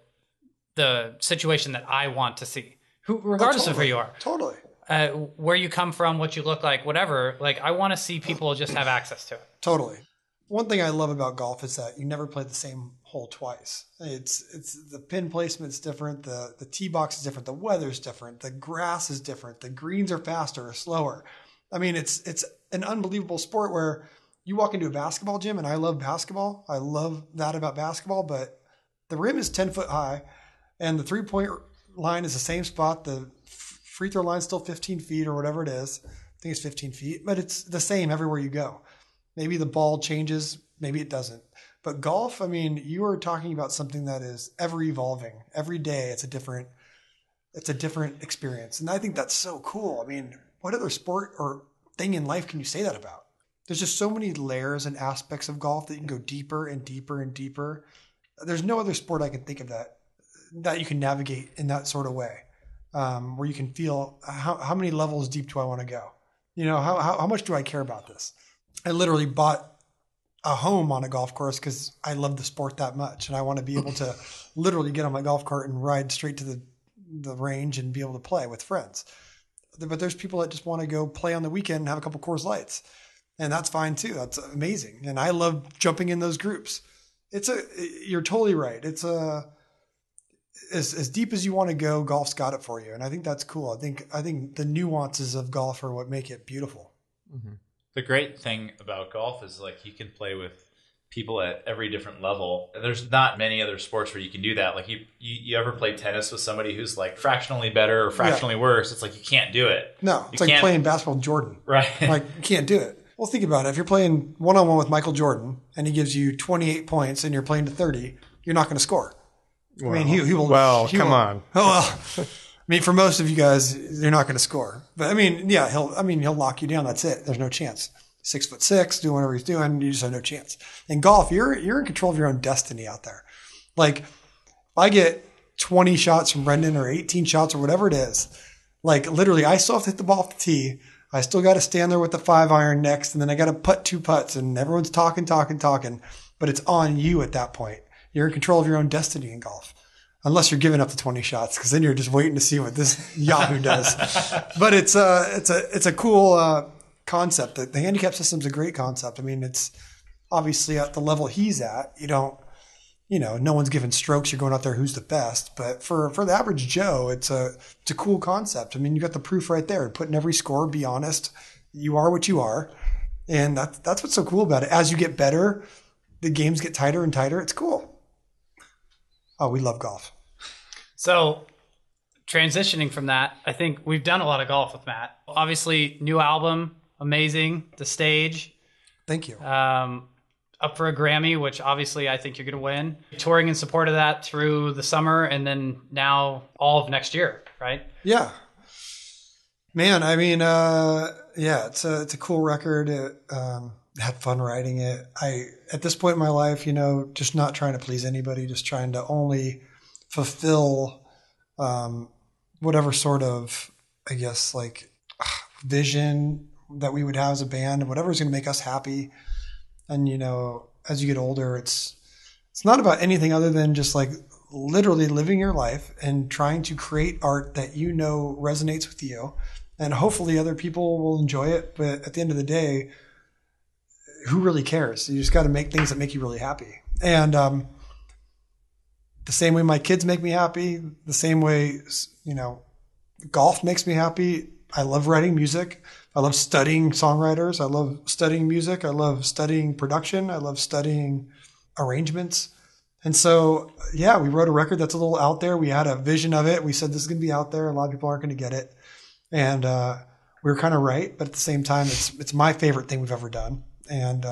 the situation that I want to see. Regardless of who you are. Totally. Where you come from, what you look like, whatever. Like, I want to see people just have access to it. Totally. One thing I love about golf is that you never play the same hole twice. It's the pin placement's different, the tee box is different, the weather's different, the grass is different, the greens are faster or slower. I mean, it's an unbelievable sport where you walk into a basketball gym, and I love basketball. I love that about basketball, but the rim is 10 foot high, and the 3-point line is the same spot. The free throw line is still 15 feet or whatever it is. I think it's 15 feet, but it's the same everywhere you go. Maybe the ball changes, maybe it doesn't. But golf, I mean, you are talking about something that is ever evolving. Every day it's a different experience. And I think that's so cool. I mean, what other sport or thing in life can you say that about? There's just so many layers and aspects of golf that you can go deeper and deeper and deeper. There's no other sport I can think of that you can navigate in that sort of way, where you can feel how many levels deep do I want to go? How much do I care about this? I literally bought a home on a golf course because I love the sport that much. And I want to be able to literally get on my golf cart and ride straight to the range and be able to play with friends. But there's people that just want to go play on the weekend and have a couple Coors Lights. And that's fine too. That's amazing. And I love jumping in those groups. You're totally right. It's as deep as you want to go, golf's got it for you. And I think that's cool. I think the nuances of golf are what make it beautiful. Mm-hmm. The great thing about golf is like you can play with people at every different level. There's not many other sports where you can do that. Like you ever play tennis with somebody who's like fractionally better or fractionally worse? It's like you can't do it. No, it's like playing basketball with Jordan. Right. Like you can't do it. Well, think about it. If you're playing one-on-one with Michael Jordan and he gives you 28 points and you're playing to 30, you're not going to score. Well, I mean, he will. Well, come on. Oh, well. mean, for most of you guys, you're not going to score. But I mean, yeah, he'll lock you down. That's it. There's no chance. 6'6", doing whatever he's doing, you just have no chance. In golf, you're in control of your own destiny out there. Like, if I get 20 shots from Brendan or 18 shots or whatever it is, like literally, I still have to hit the ball off the tee. I still got to stand there with the 5-iron next, and then I got to putt 2 putts, and everyone's talking. But it's on you at that point. You're in control of your own destiny in golf. Unless you're giving up the 20 shots, because then you're just waiting to see what this Yahoo does. But it's a cool concept. The handicap system's a great concept. I mean, it's obviously at the level he's at. No one's giving strokes. You're going out there who's the best. But for the average Joe, it's a cool concept. I mean, you got the proof right there. Put in every score. Be honest. You are what you are, and that's what's so cool about it. As you get better, the games get tighter and tighter. It's cool. Oh, we love golf. So transitioning from that, I think we've done a lot of golf with Matt. Obviously, new album, amazing. The Stage. Thank you. Up for a Grammy, which obviously I think you're going to win. Touring in support of that through the summer and then now all of next year, right? Yeah. Man, I mean, it's a cool record. Had fun writing it. At this point in my life, just not trying to please anybody, just trying to only fulfill whatever sort of, I guess, like vision that we would have as a band and whatever's going to make us happy. And, as you get older, it's not about anything other than just like literally living your life and trying to create art that resonates with you. And hopefully other people will enjoy it. But at the end of the day, who really cares? You just got to make things that make you really happy. And the same way my kids make me happy, the same way, golf makes me happy. I love writing music. I love studying songwriters. I love studying music. I love studying production. I love studying arrangements. And so, yeah, we wrote a record that's a little out there. We had a vision of it. We said this is going to be out there. A lot of people aren't going to get it. And we were kind of right. But at the same time, it's my favorite thing we've ever done. And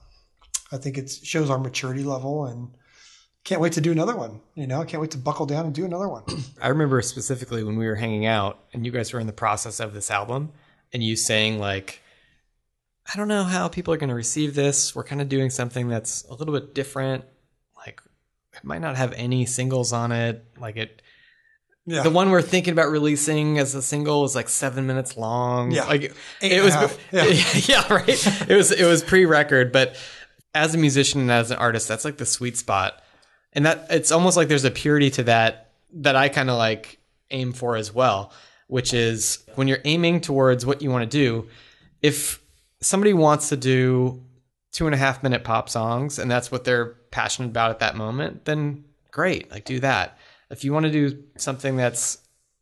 I think it shows our maturity level, and can't wait to do another one. Can't wait to buckle down and do another one. I remember specifically when we were hanging out and you guys were in the process of this album and you saying like, I don't know how people are going to receive this. We're kind of doing something that's a little bit different. Like it might not have any singles on it. Like it, yeah. The one we're thinking about releasing as a single is like 7 minutes long. Yeah. Like it was, yeah, right. It was pre-record, but as a musician and as an artist, that's like the sweet spot. And that it's almost like there's a purity to that I kind of like aim for as well, which is when you're aiming towards what you want to do, if somebody wants to do 2.5 minute pop songs and that's what they're passionate about at that moment, then great, like do that. If you want to do something that's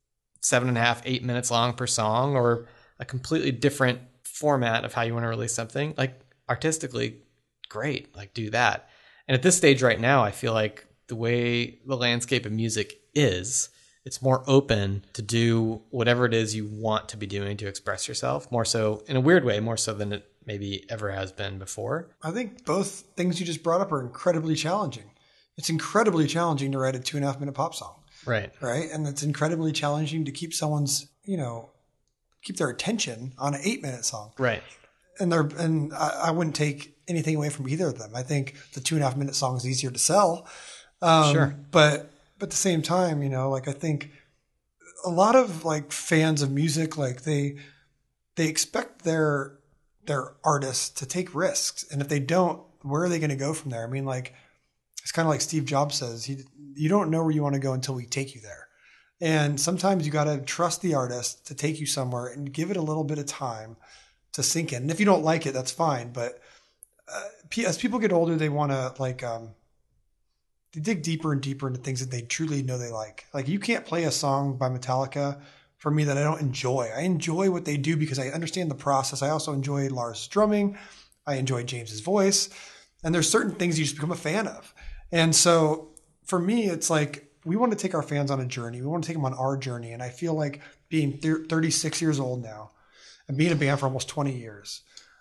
7.5, 8 minutes long per song or a completely different format of how you want to release something, like artistically, great, like do that. And at this stage right now, I feel like the way the landscape of music is, it's more open to do whatever it is you want to be doing to express yourself, more so in a weird way, more so than it maybe ever has been before. I think both things you just brought up are incredibly challenging. It's incredibly challenging to write a 2.5 minute pop song. Right. Right. And it's incredibly challenging to keep someone's, keep their attention on an 8 minute song. Right. And I wouldn't take anything away from either of them. I think the 2.5 minute song is easier to sell. Sure. But at the same time, I think a lot of like fans of music, like they expect their artists to take risks. And if they don't, where are they going to go from there? I mean, like, it's kind of like Steve Jobs says, you don't know where you want to go until we take you there. And sometimes you got to trust the artist to take you somewhere and give it a little bit of time to sink in. And if you don't like it, that's fine. But as people get older, they want to they dig deeper and deeper into things that they truly know they like. Like you can't play a song by Metallica for me that I don't enjoy. I enjoy what they do because I understand the process. I also enjoy Lars' drumming. I enjoy James's voice. And there's certain things you just become a fan of. And so for me, it's like we want to take our fans on a journey. We want to take them on our journey. And I feel like being 36 years old now and being a band for almost 20 years,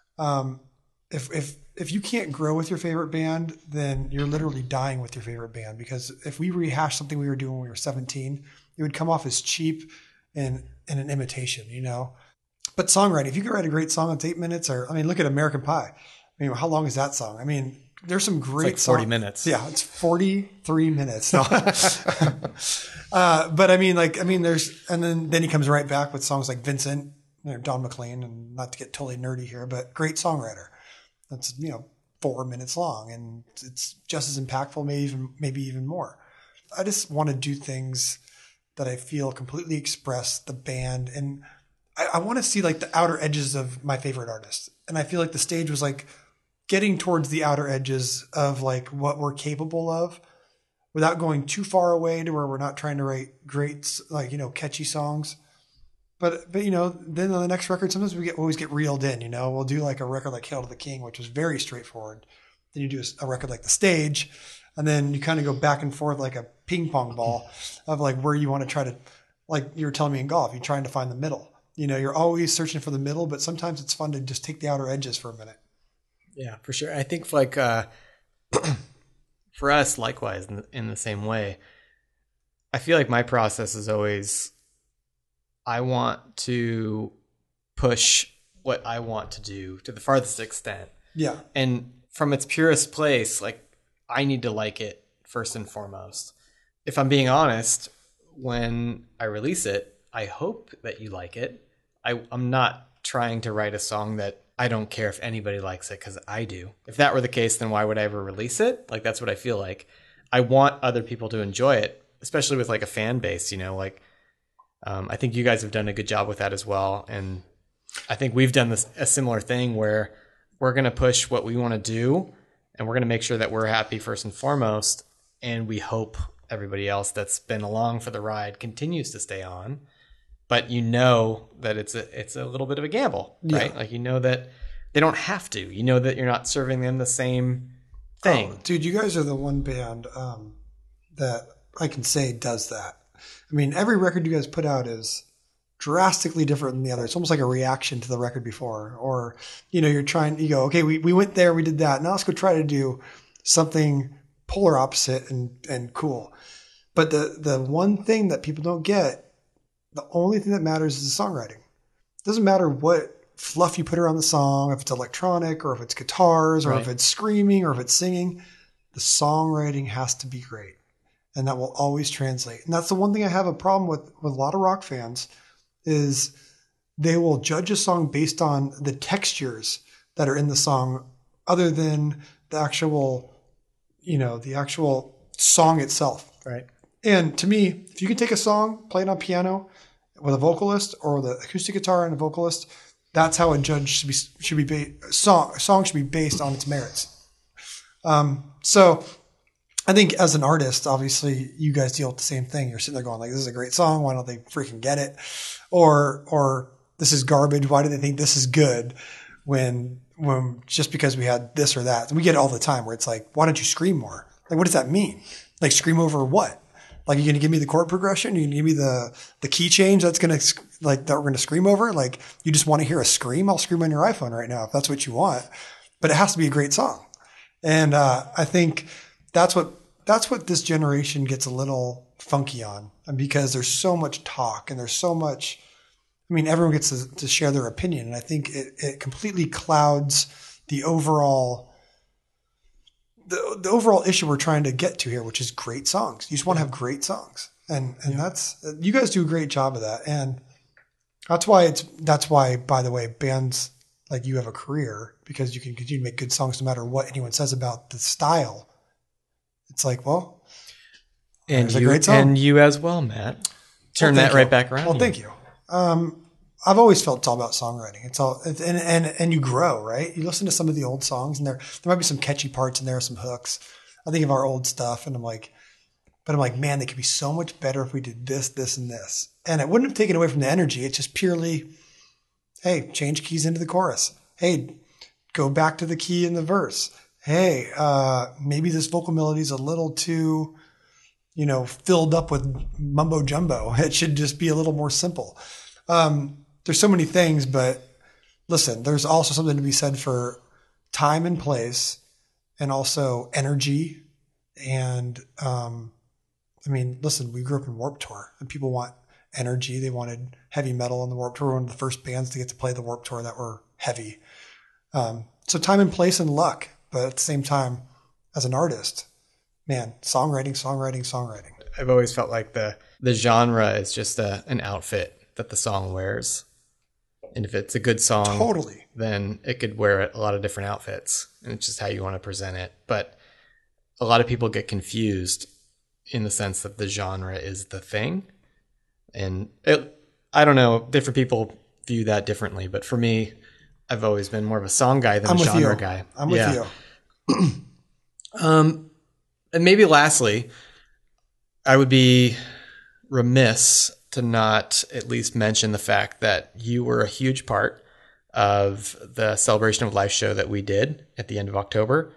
if you can't grow with your favorite band, then you're literally dying with your favorite band. Because if we rehash something we were doing when we were 17, it would come off as cheap and an imitation, you know. But songwriting, if you could write a great song in 8 minutes, or I mean, look at American Pie. I mean, how long is that song? I mean, there's some great it's like 40 minutes. Yeah, it's 43 minutes. No. But I mean, there's, and then he comes right back with songs like Vincent, Don McLean, and not to get totally nerdy here, but great songwriter. That's, 4 minutes long, and it's just as impactful, maybe even more. I just want to do things that I feel completely express the band, and I want to see like the outer edges of my favorite artists. And I feel like the stage was like getting towards the outer edges of like what we're capable of without going too far away to where we're not trying to write great, like, catchy songs. But then on the next record, sometimes we always get reeled in, we'll do like a record like Hail to the King, which was very straightforward. Then you do a record like The Stage, and then you kind of go back and forth like a ping pong ball of like where you want to try to, like you were telling me in golf, you're trying to find the middle. You're always searching for the middle, but sometimes it's fun to just take the outer edges for a minute. Yeah, for sure. I think like for us, likewise, in the same way, I feel like my process is always, I want to push what I want to do to the farthest extent. Yeah. And from its purest place, like I need to like it first and foremost. If I'm being honest, when I release it, I hope that you like it. I'm not trying to write a song that I don't care if anybody likes it because I do. If that were the case, then why would I ever release it? Like, that's what I feel like. I want other people to enjoy it, especially with like a fan base, I think you guys have done a good job with that as well. And I think we've done a similar thing where we're going to push what we want to do, and we're going to make sure that we're happy first and foremost. And we hope everybody else that's been along for the ride continues to stay on. But that it's a little bit of a gamble, right? Yeah. Like, that they don't have to. That you're not serving them the same thing. Oh, dude, you guys are the one band that I can say does that. I mean, every record you guys put out is drastically different than the other. It's almost like a reaction to the record before. Or, you go, okay, we went there, we did that. Now let's go try to do something polar opposite and cool. But the one thing that people don't get, the only thing that matters is the songwriting. It doesn't matter what fluff you put around the song, if it's electronic or if it's guitars or right. if it's screaming or if it's singing. The songwriting has to be great. And that will always translate. And that's the one thing I have a problem with a lot of rock fans is they will judge a song based on the textures that are in the song other than the actual, the actual song itself. Right. And to me, if you can take a song, play it on piano with a vocalist or the acoustic guitar and a vocalist, that's how a judge should be song should be based on its merits. So I think as an artist, obviously you guys deal with the same thing. You're sitting there going like, this is a great song. Why don't they freaking get it? Or this is garbage. Why do they think this is good when just because we had this or that? And we get it all the time where it's like, why don't you scream more? Like, what does that mean? Like, scream over what? Like, you're going to give me the chord progression? You're going to give me the key change that we're going to scream over? Like, you just want to hear a scream? I'll scream on your iPhone right now if that's what you want. But it has to be a great song. And I think that's what this generation gets a little funky on, and because there's so much talk and there's so much, everyone gets to share their opinion. And I think it completely clouds the overall issue we're trying to get to here, which is great songs. You just want to have great songs. And that's, you guys do a great job of that. And that's why, by the way, bands like you have a career, because you can continue to make good songs no matter what anyone says about the style. It's like, well, and a great song. And you as well, Matt. Turn that right back around. Well, thank you. I've always felt it's all about songwriting. It's all, and you grow, right? You listen to some of the old songs and there might be some catchy parts in there, some hooks. I think of our old stuff and I'm like, man, they could be so much better if we did this, this, and this. And it wouldn't have taken away from the energy. It's just purely, hey, change keys into the chorus. Hey, go back to the key in the verse. Hey, maybe this vocal melody is a little too, filled up with mumbo jumbo. It should just be a little more simple. There's so many things, but listen, there's also something to be said for time and place and also energy and I mean, listen, we grew up in Warped Tour, and people want energy. They wanted heavy metal on the Warped Tour. We were one of the first bands to get to play the Warped Tour that were heavy. So time and place and luck, but at the same time, as an artist, man, songwriting. I've always felt like the genre is just an outfit that the song wears. And if it's a good song, totally, then it could wear a lot of different outfits, and it's just how you want to present it. But a lot of people get confused in the sense that the genre is the thing. And I don't know, different people view that differently, but for me, I've always been more of a song guy than a genre guy. I'm with you. And maybe lastly, I would be remiss to not at least mention the fact that you were a huge part of the Celebration of Life show that we did at the end of October.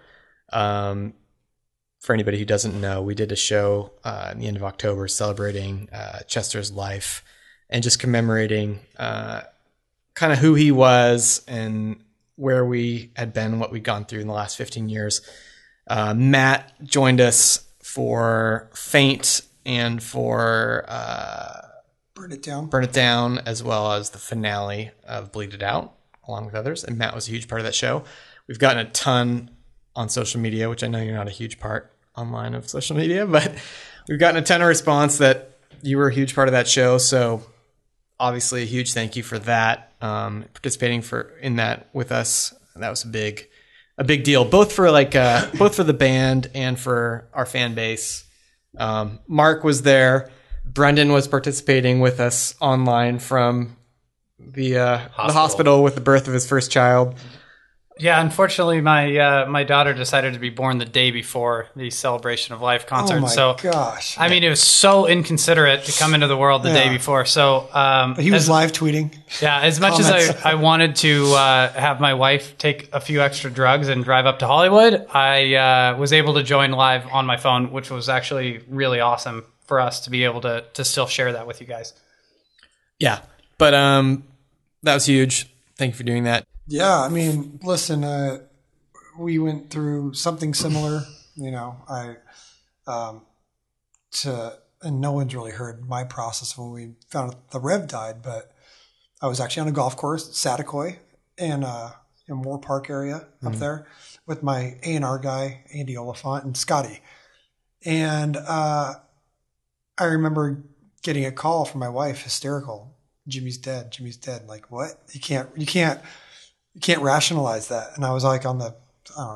For anybody who doesn't know, we did a show at the end of October celebrating Chester's life and just commemorating kind of who he was and where we had been, what we'd gone through in the last 15 years. Matt joined us for Faint and for Burn It Down, as well as the finale of Bleed It Out, along with others. And Matt was a huge part of that show. We've gotten a ton on social media, which I know you're not a huge part online of social media, but we've gotten a ton of response that you were a huge part of that show. So obviously a huge thank you for that, participating in that with us. That was a big deal, both for both for the band and for our fan base. Mark was there. Brendan was participating with us online from the hospital with the birth of his first child. Yeah, unfortunately, my daughter decided to be born the day before the Celebration of Life concert. Oh my gosh! I mean, it was so inconsiderate to come into the world the day before. So, but he was live tweeting. Yeah, as much as I wanted to have my wife take a few extra drugs and drive up to Hollywood, I was able to join live on my phone, which was actually really awesome for us to be able to still share that with you guys. Yeah, but that was huge. Thank you for doing that. Yeah, I mean, listen, we went through something similar, you know, and no one's really heard my process when we found out the Rev died, but I was actually on a golf course, Saticoy, in Moore Park area up there with my A&R guy, Andy Oliphant, and Scotty. And I remember getting a call from my wife, hysterical. Jimmy's dead. Like, what? You can't rationalize that. And I was like on the,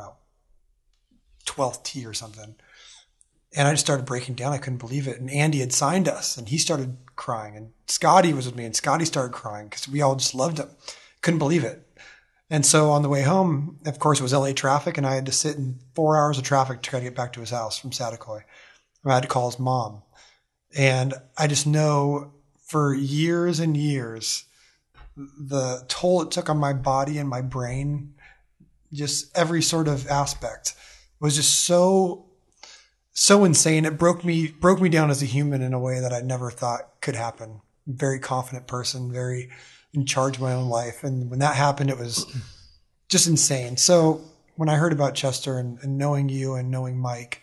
12th tee or something. And I just started breaking down. I couldn't believe it. And Andy had signed us and he started crying. And Scotty was with me and Scotty started crying because we all just loved him. Couldn't believe it. And so on the way home, of course, it was LA traffic and I had to sit in 4 hours of traffic to try to get back to his house from Saticoy. I had to call his mom. And I just know for years and years, the toll it took on my body and my brain, just every sort of aspect was just so insane. It broke me down as a human in a way that I never thought could happen. Very confident person, very in charge of my own life. And when that happened, it was just insane. So when I heard about Chester and knowing you and knowing Mike,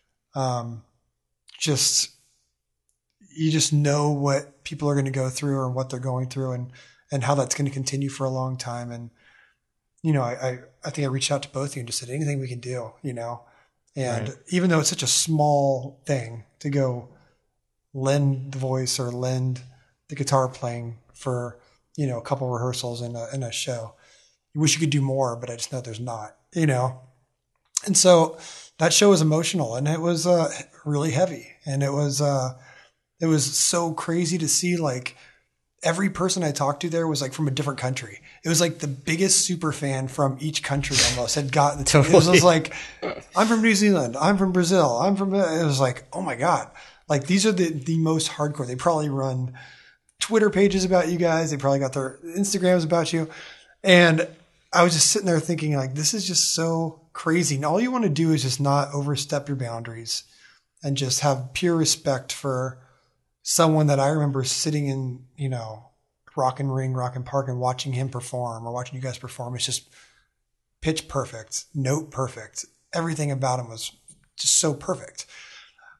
you just know what people are going to go through or what they're going through and how that's going to continue for a long time. And, you know, I think I reached out to both of you and just said, anything we can do, you know, and right. Even though it's such a small thing to go lend the voice or lend the guitar playing for, you know, a couple rehearsals in a show, you wish you could do more, but I just know there's not, you know? And so that show was emotional and it was really heavy. And it was so crazy to see, like, every person I talked to there was like from a different country. It was like the biggest super fan from each country almost had gotten the totally. It was like, I'm from New Zealand. I'm from Brazil. it was like, oh my God. Like, these are the most hardcore. They probably run Twitter pages about you guys. They probably got their Instagrams about you. And I was just sitting there thinking, like, this is just so crazy. And all you want to do is just not overstep your boundaries and just have pure respect for someone that I remember sitting in, you know, Rockin' Park and watching him perform or watching you guys perform. It's just pitch perfect, note perfect. Everything about him was just so perfect.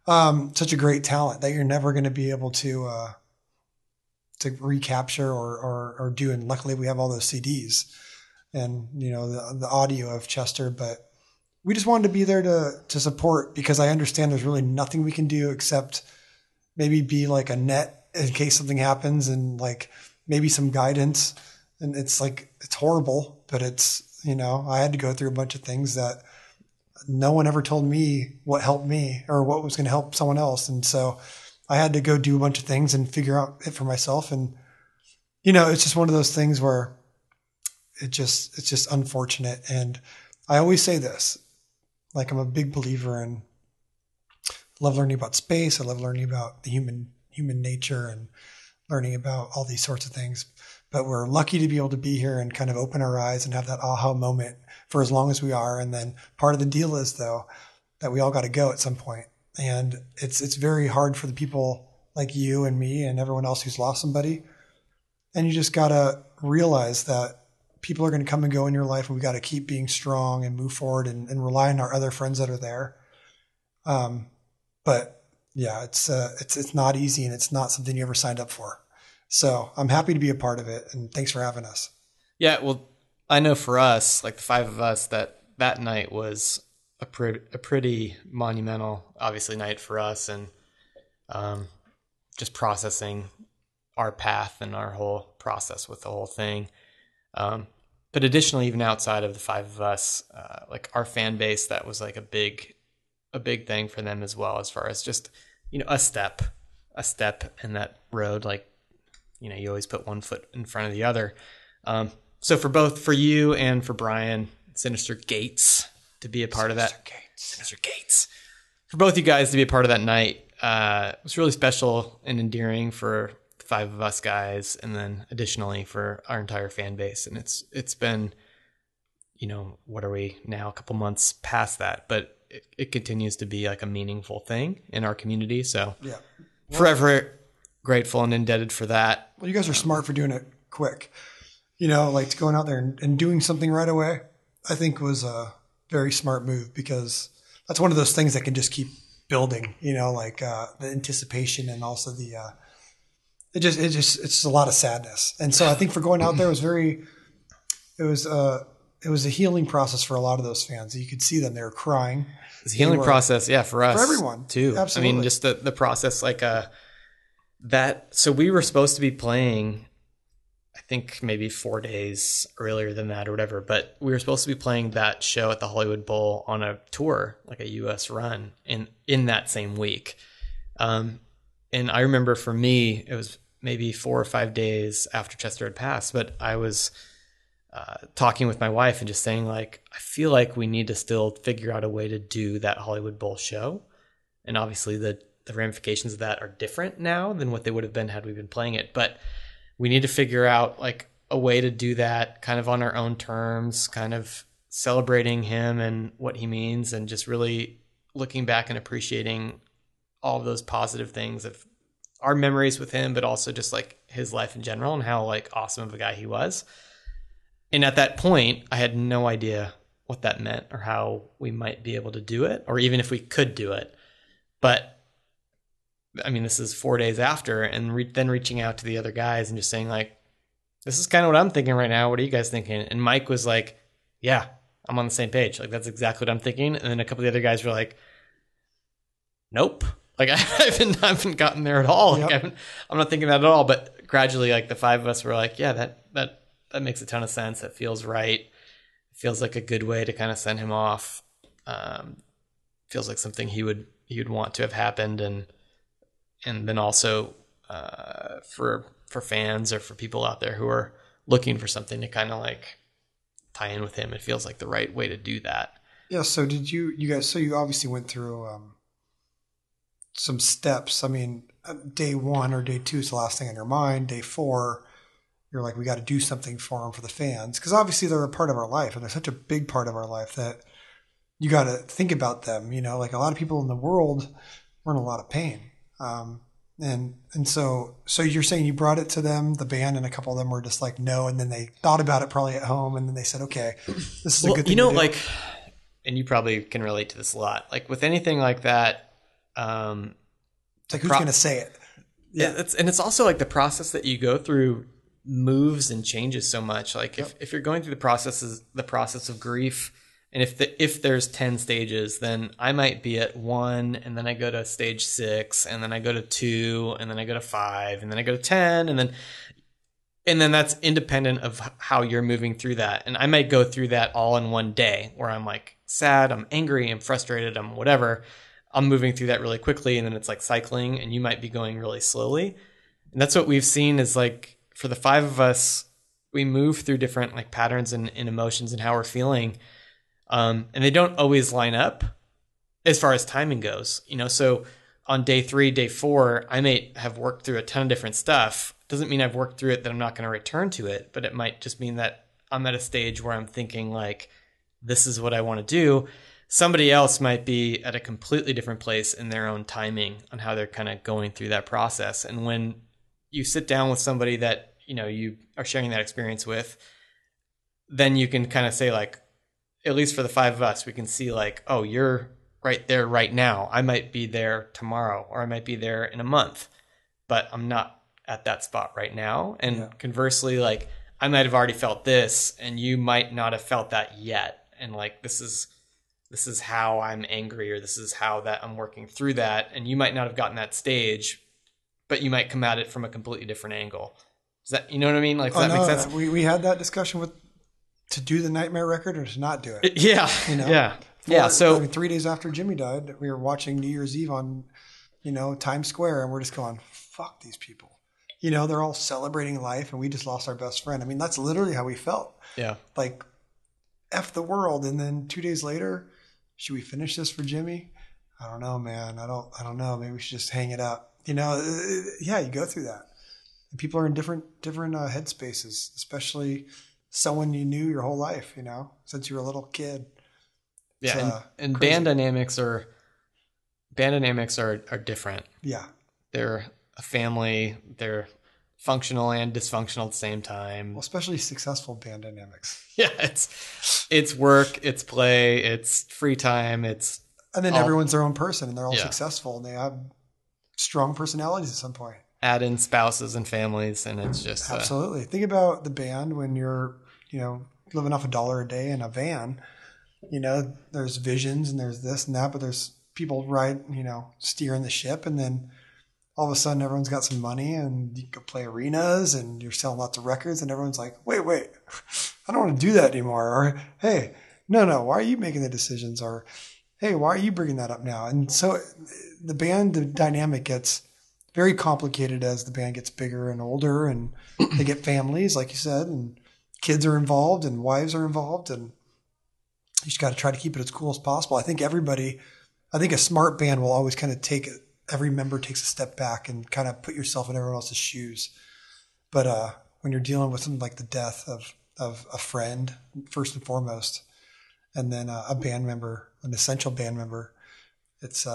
such a great talent that you're never going to be able to recapture or do. And luckily we have all those CDs and, you know, the audio of Chester, but we just wanted to be there to support, because I understand there's really nothing we can do except maybe be like a net in case something happens, and like maybe some guidance. And it's like, it's horrible, but it's, you know, I had to go through a bunch of things that no one ever told me what helped me or what was going to help someone else. And so I had to go do a bunch of things and figure out it for myself. And, you know, it's just one of those things where it's just unfortunate. And I always say this, like, I'm a big believer in, love learning about space. I love learning about the human nature and learning about all these sorts of things. But we're lucky to be able to be here and kind of open our eyes and have that aha moment for as long as we are. And then part of the deal is, though, that we all got to go at some point. And it's very hard for the people like you and me and everyone else who's lost somebody. And you just got to realize that people are going to come and go in your life, and we got to keep being strong and move forward and rely on our other friends that are there. But yeah, it's not easy, and it's not something you ever signed up for. So I'm happy to be a part of it, and thanks for having us. Yeah, well, I know for us, like the five of us, that night was a pretty monumental, obviously, night for us, and just processing our path and our whole process with the whole thing. But additionally, even outside of the five of us, like our fan base, that was like a big thing for them as well, as far as just, you know, a step in that road. Like, you know, you always put one foot in front of the other. So for you and for Brian, Sinister Gates, to be a part of that. Sinister Gates. For both you guys to be a part of that night, it was really special and endearing for the five of us guys, and then additionally for our entire fan base. And it's been, you know, what are we now, a couple months past that, but it continues to be like a meaningful thing in our community. So yeah, forever grateful and indebted for that. Well, you guys are smart for doing it quick. You know, like going out there and doing something right away, I think was a very smart move, because that's one of those things that can just keep building, you know, like the anticipation, and also it's a lot of sadness. And so I think for going out there it was a healing process for a lot of those fans. You could see them, they were crying. It's a healing process, yeah, for us. For everyone. Too. Absolutely. I mean, just the process, like that. So we were supposed to be playing, I think maybe 4 days earlier than that or whatever, but we were supposed to be playing that show at the Hollywood Bowl on a tour, like a US run in that same week. And I remember for me, it was maybe 4 or 5 days after Chester had passed, but I was talking with my wife and just saying, like, I feel like we need to still figure out a way to do that Hollywood Bowl show. And obviously the ramifications of that are different now than what they would have been had we been playing it. But we need to figure out like a way to do that kind of on our own terms, kind of celebrating him and what he means, and just really looking back and appreciating all of those positive things of our memories with him, but also just like his life in general and how like awesome of a guy he was. And at that point, I had no idea what that meant or how we might be able to do it, or even if we could do it. But I mean, this is 4 days after, and then reaching out to the other guys and just saying, like, this is kind of what I'm thinking right now. What are you guys thinking? And Mike was like, yeah, I'm on the same page. Like, that's exactly what I'm thinking. And then a couple of the other guys were like, nope. Like, I haven't gotten there at all. Like, Yep. I'm not thinking that at all. But gradually, like, the five of us were like, yeah, that makes a ton of sense. That feels right. It feels like a good way to kind of send him off. Feels like something he would want to have happened. And then also for fans or for people out there who are looking for something to kind of like tie in with him, it feels like the right way to do that. Yeah. So did you guys? So you obviously went through some steps. I mean, day 1 or day 2 is the last thing on your mind. Day 4, you're like, we got to do something for them, for the fans, because obviously they're a part of our life, and they're such a big part of our life that you got to think about them. You know, like a lot of people in the world were in a lot of pain. And so you're saying you brought it to them, the band, and a couple of them were just like, no. And then they thought about it probably at home, and then they said, okay, this is a good thing you know, to do. like, and you probably can relate to this a lot. Like with anything like that, It's like, who's going to say it? Yeah. It's also like the process that you go through moves and changes so much. Like if you're going through the process of grief, and if there's 10 stages, then I might be at 1, and then I go to stage 6, and then I go to 2, and then I go to 5, and then I go to 10, and then that's independent of how you're moving through that. And I might go through that all in one day, where I'm like sad, I'm angry, I'm frustrated, I'm whatever. I'm moving through that really quickly, and then it's like cycling, and you might be going really slowly. And that's what we've seen is like for the 5 of us, we move through different like patterns and emotions and how we're feeling. And they don't always line up as far as timing goes, so on day 3, day 4, I may have worked through a ton of different stuff. Doesn't mean I've worked through it that I'm not going to return to it, but it might just mean that I'm at a stage where I'm thinking like, this is what I want to do. Somebody else might be at a completely different place in their own timing on how they're kind of going through that process. And when you sit down with somebody that, you are sharing that experience with, then you can kind of say like, at least for the 5 of us, we can see like, oh, you're right there right now. I might be there tomorrow, or I might be there in a month, but I'm not at that spot right now. And conversely, like I might have already felt this, and you might not have felt that yet. And like, this is how I'm angry, or this is how that I'm working through that. And you might not have gotten that stage, but you might come at it from a completely different angle. Is that, you know what I mean? Like, does that make sense? We had that discussion to do the Nightmare record or to not do it. Yeah. Yeah. So 3 days after Jimmy died, we were watching New Year's Eve on, Times Square, and we're just going, fuck these people. They're all celebrating life, and we just lost our best friend. I mean, that's literally how we felt. Yeah. Like, F the world. And then 2 days later, should we finish this for Jimmy? I don't know, man. I don't know. Maybe we should just hang it up. Yeah, you go through that. And people are in different headspaces, especially someone you knew your whole life, since you were a little kid. Yeah, and band dynamics are different. Yeah. They're a family, they're functional and dysfunctional at the same time. Well, especially successful band dynamics. Yeah, it's work, it's play, it's free time, and then everyone's their own person, and they're all successful, and they have strong personalities at some point. Add in spouses and families, and it's just absolutely. Think about the band when you're living off $1 a day in a van. There's visions and there's this and that, but there's people steering the ship, and then all of a sudden everyone's got some money and you can play arenas and you're selling lots of records, and everyone's like, wait, I don't want to do that anymore. Or, hey, no, why are you making the decisions? Or, hey, why are you bringing that up now? And so the dynamic gets very complicated as the band gets bigger and older, and they get families, like you said, and kids are involved and wives are involved, and you just got to try to keep it as cool as possible. I think a smart band will always kind of every member takes a step back and kind of put yourself in everyone else's shoes. But when you're dealing with something like the death of a friend, first and foremost, and then a band member, an essential band member, it's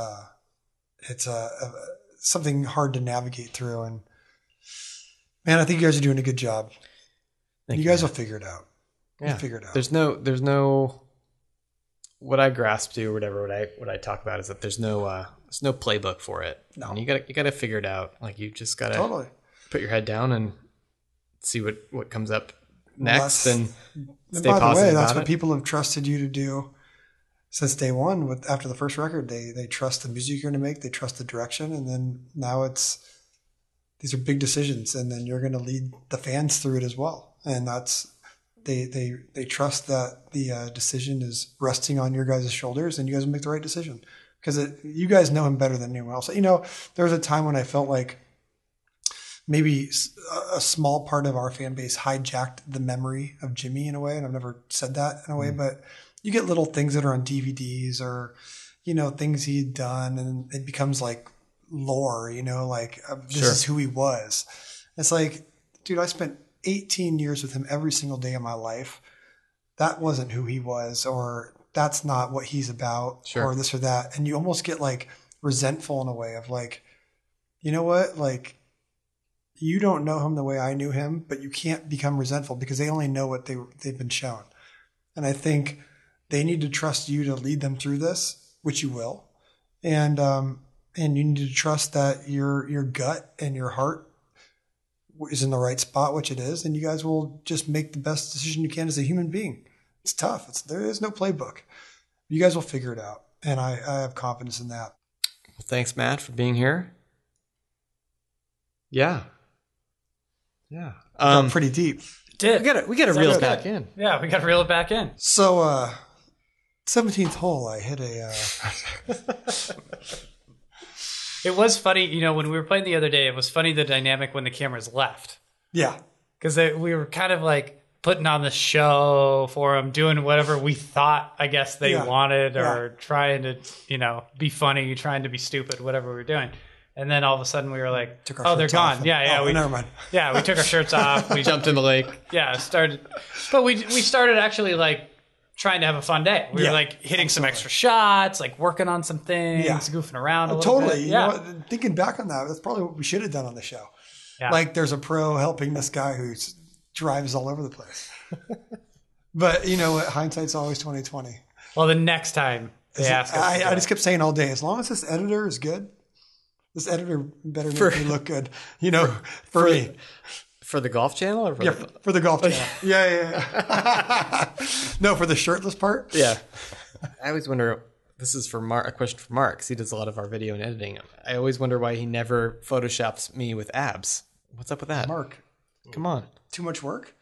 something hard to navigate through. And man, I think you guys are doing a good job. You guys will figure it out. Yeah. You'll figure it out. There's no what I grasp to, or whatever, what I talk about is that there's no playbook for it. No. And you gotta figure it out. Like, you just gotta put your head down and see what comes up next, and stay positive. By the way, that's what people have trusted you to do since day one. After the first record, they trust the music you're going to make, they trust the direction, and then now these are big decisions, and then you're going to lead the fans through it as well. And that's they trust that the decision is resting on your guys' shoulders, and you guys will make the right decision because you guys know him better than anyone else. There was a time when I felt like maybe a small part of our fan base hijacked the memory of Jimmy in a way, and I've never said that in a way, but you get little things that are on DVDs or, things he'd done, and it becomes like lore, this is who he was. It's like, dude, I spent 18 years with him every single day of my life. That wasn't who he was, or that's not what he's about, or this or that. And you almost get like resentful in a way of like, you know what? Like, you don't know him the way I knew him, but you can't become resentful because they only know what they've been shown. And I think they need to trust you to lead them through this, which you will. And and you need to trust that your gut and your heart is in the right spot, which it is, and you guys will just make the best decision you can as a human being. It's tough. There is no playbook. You guys will figure it out, and I have confidence in that. Well, thanks, Matt, for being here. Yeah. Pretty deep. Did we got to reel it back in. Yeah, we got to reel it back in. So, 17th hole, I hit a. It was funny, when we were playing the other day. It was funny the dynamic when the cameras left. Yeah, because we were kind of like putting on the show for them, doing whatever we thought, I guess they wanted, or trying to, be funny, trying to be stupid, whatever we were doing. And then all of a sudden we were like, they're gone. Never mind. Yeah, we took our shirts off. We jumped in the lake. Yeah, but we started actually like trying to have a fun day. We were like hitting some extra shots, like working on some things, goofing around a little bit. Totally. You know, thinking back on that, that's probably what we should have done on the show. Yeah. Like there's a pro helping this guy who drives all over the place. But you know what? Hindsight's always 20/20. Well, the next time they ask us, I just kept saying all day, as long as this editor is good, this editor better make me look good. For me. For the Golf Channel? Or for the Golf Channel. Yeah. No, for the shirtless part? Yeah. I always wonder, this is for Mark, a question for Mark, because he does a lot of our video and editing. I always wonder why he never photoshops me with abs. What's up with that? Mark. Come on. Too much work?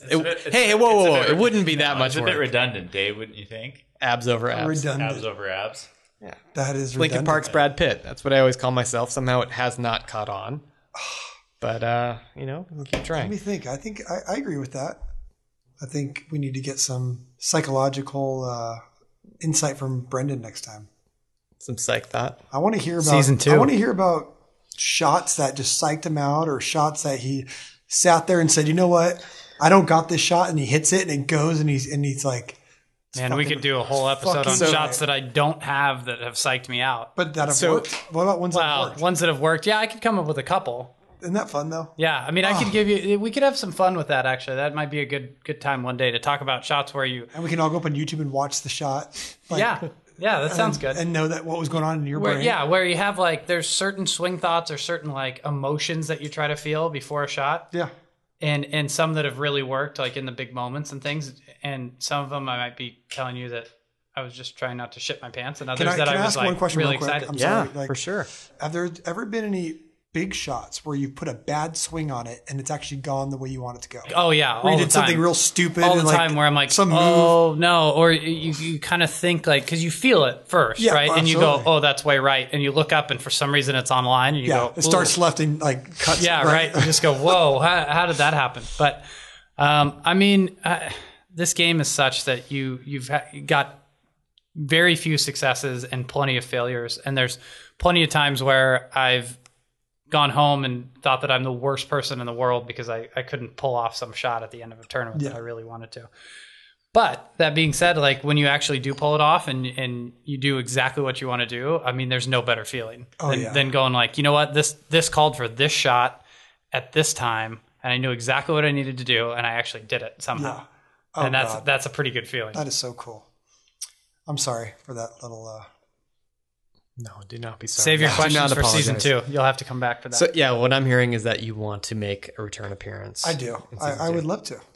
Whoa. It wouldn't be that much work. It's a bit redundant, Dave, wouldn't you think? Abs over abs. Redundant. Abs over abs. Yeah. That is redundant. Linkin Park's Brad Pitt. That's what I always call myself. Somehow it has not caught on. But, we'll keep trying. Let me think. I think I agree with that. I think we need to get some psychological insight from Brendan next time. Some psych thought. I want to hear about Season 2. I want to hear about shots that just psyched him out, or shots that he sat there and said, you know what? I don't got this shot, and he hits it and it goes and he's like, man, we could do a whole episode on shots that I don't have that have psyched me out. But that have worked. What about ones that have worked? Ones that have worked. Yeah, I could come up with a couple. Isn't that fun though? Yeah, I mean, I could give you. We could have some fun with that. Actually, that might be a good time one day to talk about shots where you. And we can all go up on YouTube and watch the shot. Yeah, that sounds good. And know that what was going on in your brain. Yeah, where you have like there's certain swing thoughts or certain like emotions that you try to feel before a shot. Yeah. And some that have really worked, like in the big moments and things. And some of them I might be telling you that I was just trying not to shit my pants, and others that I was like really excited. I'm sorry, for sure. Have there ever been any big shots where you put a bad swing on it and it's actually gone the way you want it to go? Oh yeah, where you did something real stupid all the time, where I'm like, no, or you kind of think like, because you feel it first, right? And you go, oh, that's way right, and you look up and for some reason it's online, and you go, it starts left in like cuts. Yeah, right. You just go, whoa, how did that happen? But I mean, this game is such that you've got very few successes and plenty of failures, and there's plenty of times where I've gone home and thought that I'm the worst person in the world because I couldn't pull off some shot at the end of a tournament that I really wanted to. But that being said, like when you actually do pull it off and you do exactly what you want to do, I mean, there's no better feeling than going like, you know what, this called for this shot at this time, and I knew exactly what I needed to do, and I actually did it somehow. Yeah. And that's a pretty good feeling. That is so cool. I'm sorry for that little... No, do not be sorry. Save your questions for season 2. You'll have to come back for that. So yeah, what I'm hearing is that you want to make a return appearance. I do. I would love to.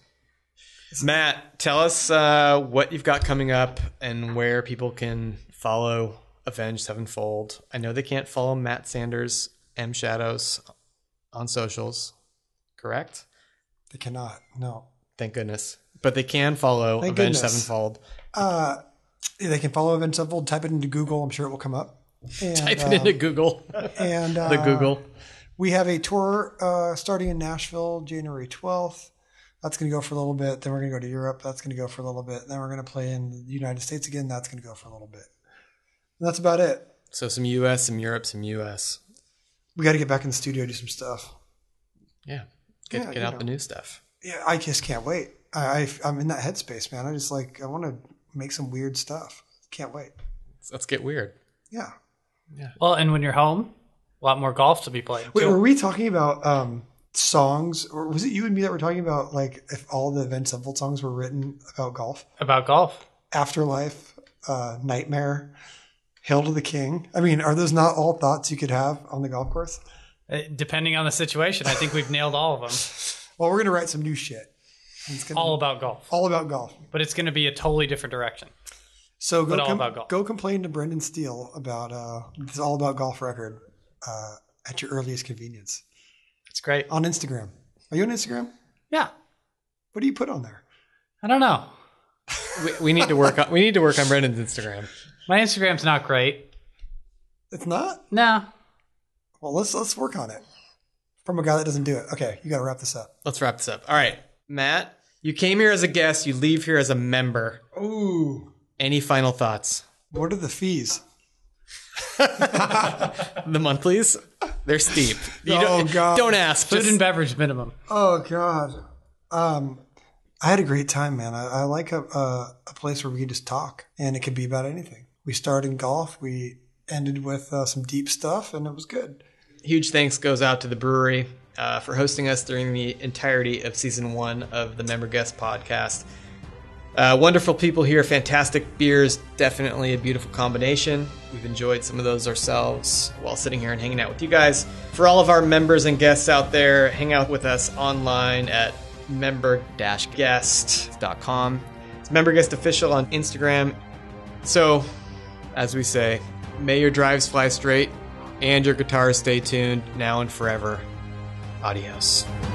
Matt, tell us what you've got coming up and where people can follow Avenged Sevenfold. I know they can't follow Matt Sanders, M Shadows on socials, correct? They cannot. No. Thank goodness. But they can follow Avenged Sevenfold. They can follow Avenged Sevenfold. Type it into Google. I'm sure it will come up. And, type it into Google. And the Google. We have a tour starting in Nashville, January 12th. That's going to go for a little bit. Then we're going to go to Europe. That's going to go for a little bit. Then we're going to play in the United States again. That's going to go for a little bit. And that's about it. So some US, some Europe, some US. We got to get back in the studio, do some stuff. Yeah. Get out the new stuff. Yeah, I just can't wait. I'm in that headspace, man. I want to make some weird stuff. Can't wait. Let's get weird. Yeah. Well, and when you're home, a lot more golf to be played. Wait, were we talking about songs, or was it you and me that were talking about like if all the Avenged Sevenfold songs were written about golf? About golf. Afterlife, Nightmare. Hail to the king. I mean, are those not all thoughts you could have on the golf course? Depending on the situation, I think we've nailed all of them. Well, we're going to write some new shit. It's all about golf. All about golf. But it's going to be a totally different direction. So go complain to Brendan Steele about this All About Golf record at your earliest convenience. It's great. On Instagram. Are you on Instagram? Yeah. What do you put on there? I don't know. We need to work on Brendan's Instagram. My Instagram's not great. It's not? No. Well, let's work on it. From a guy that doesn't do it. Okay, you got to wrap this up. Let's wrap this up. All right, Matt, you came here as a guest. You leave here as a member. Ooh. Any final thoughts? What are the fees? The monthlies? They're steep. God. Don't ask. Food and beverage minimum. Oh, God. I had a great time, man. I like a place where we can just talk, and it could be about anything. We started in golf. We ended with some deep stuff, and it was good. Huge thanks goes out to the brewery for hosting us during the entirety of season 1 of the Member Guest podcast. Wonderful people here, fantastic beers, definitely a beautiful combination. We've enjoyed some of those ourselves while sitting here and hanging out with you guys. For all of our members and guests out there, hang out with us online at member-guest.com. It's Member Guest Official on Instagram. So, as we say, may your drives fly straight and your guitars stay tuned now and forever. Adios.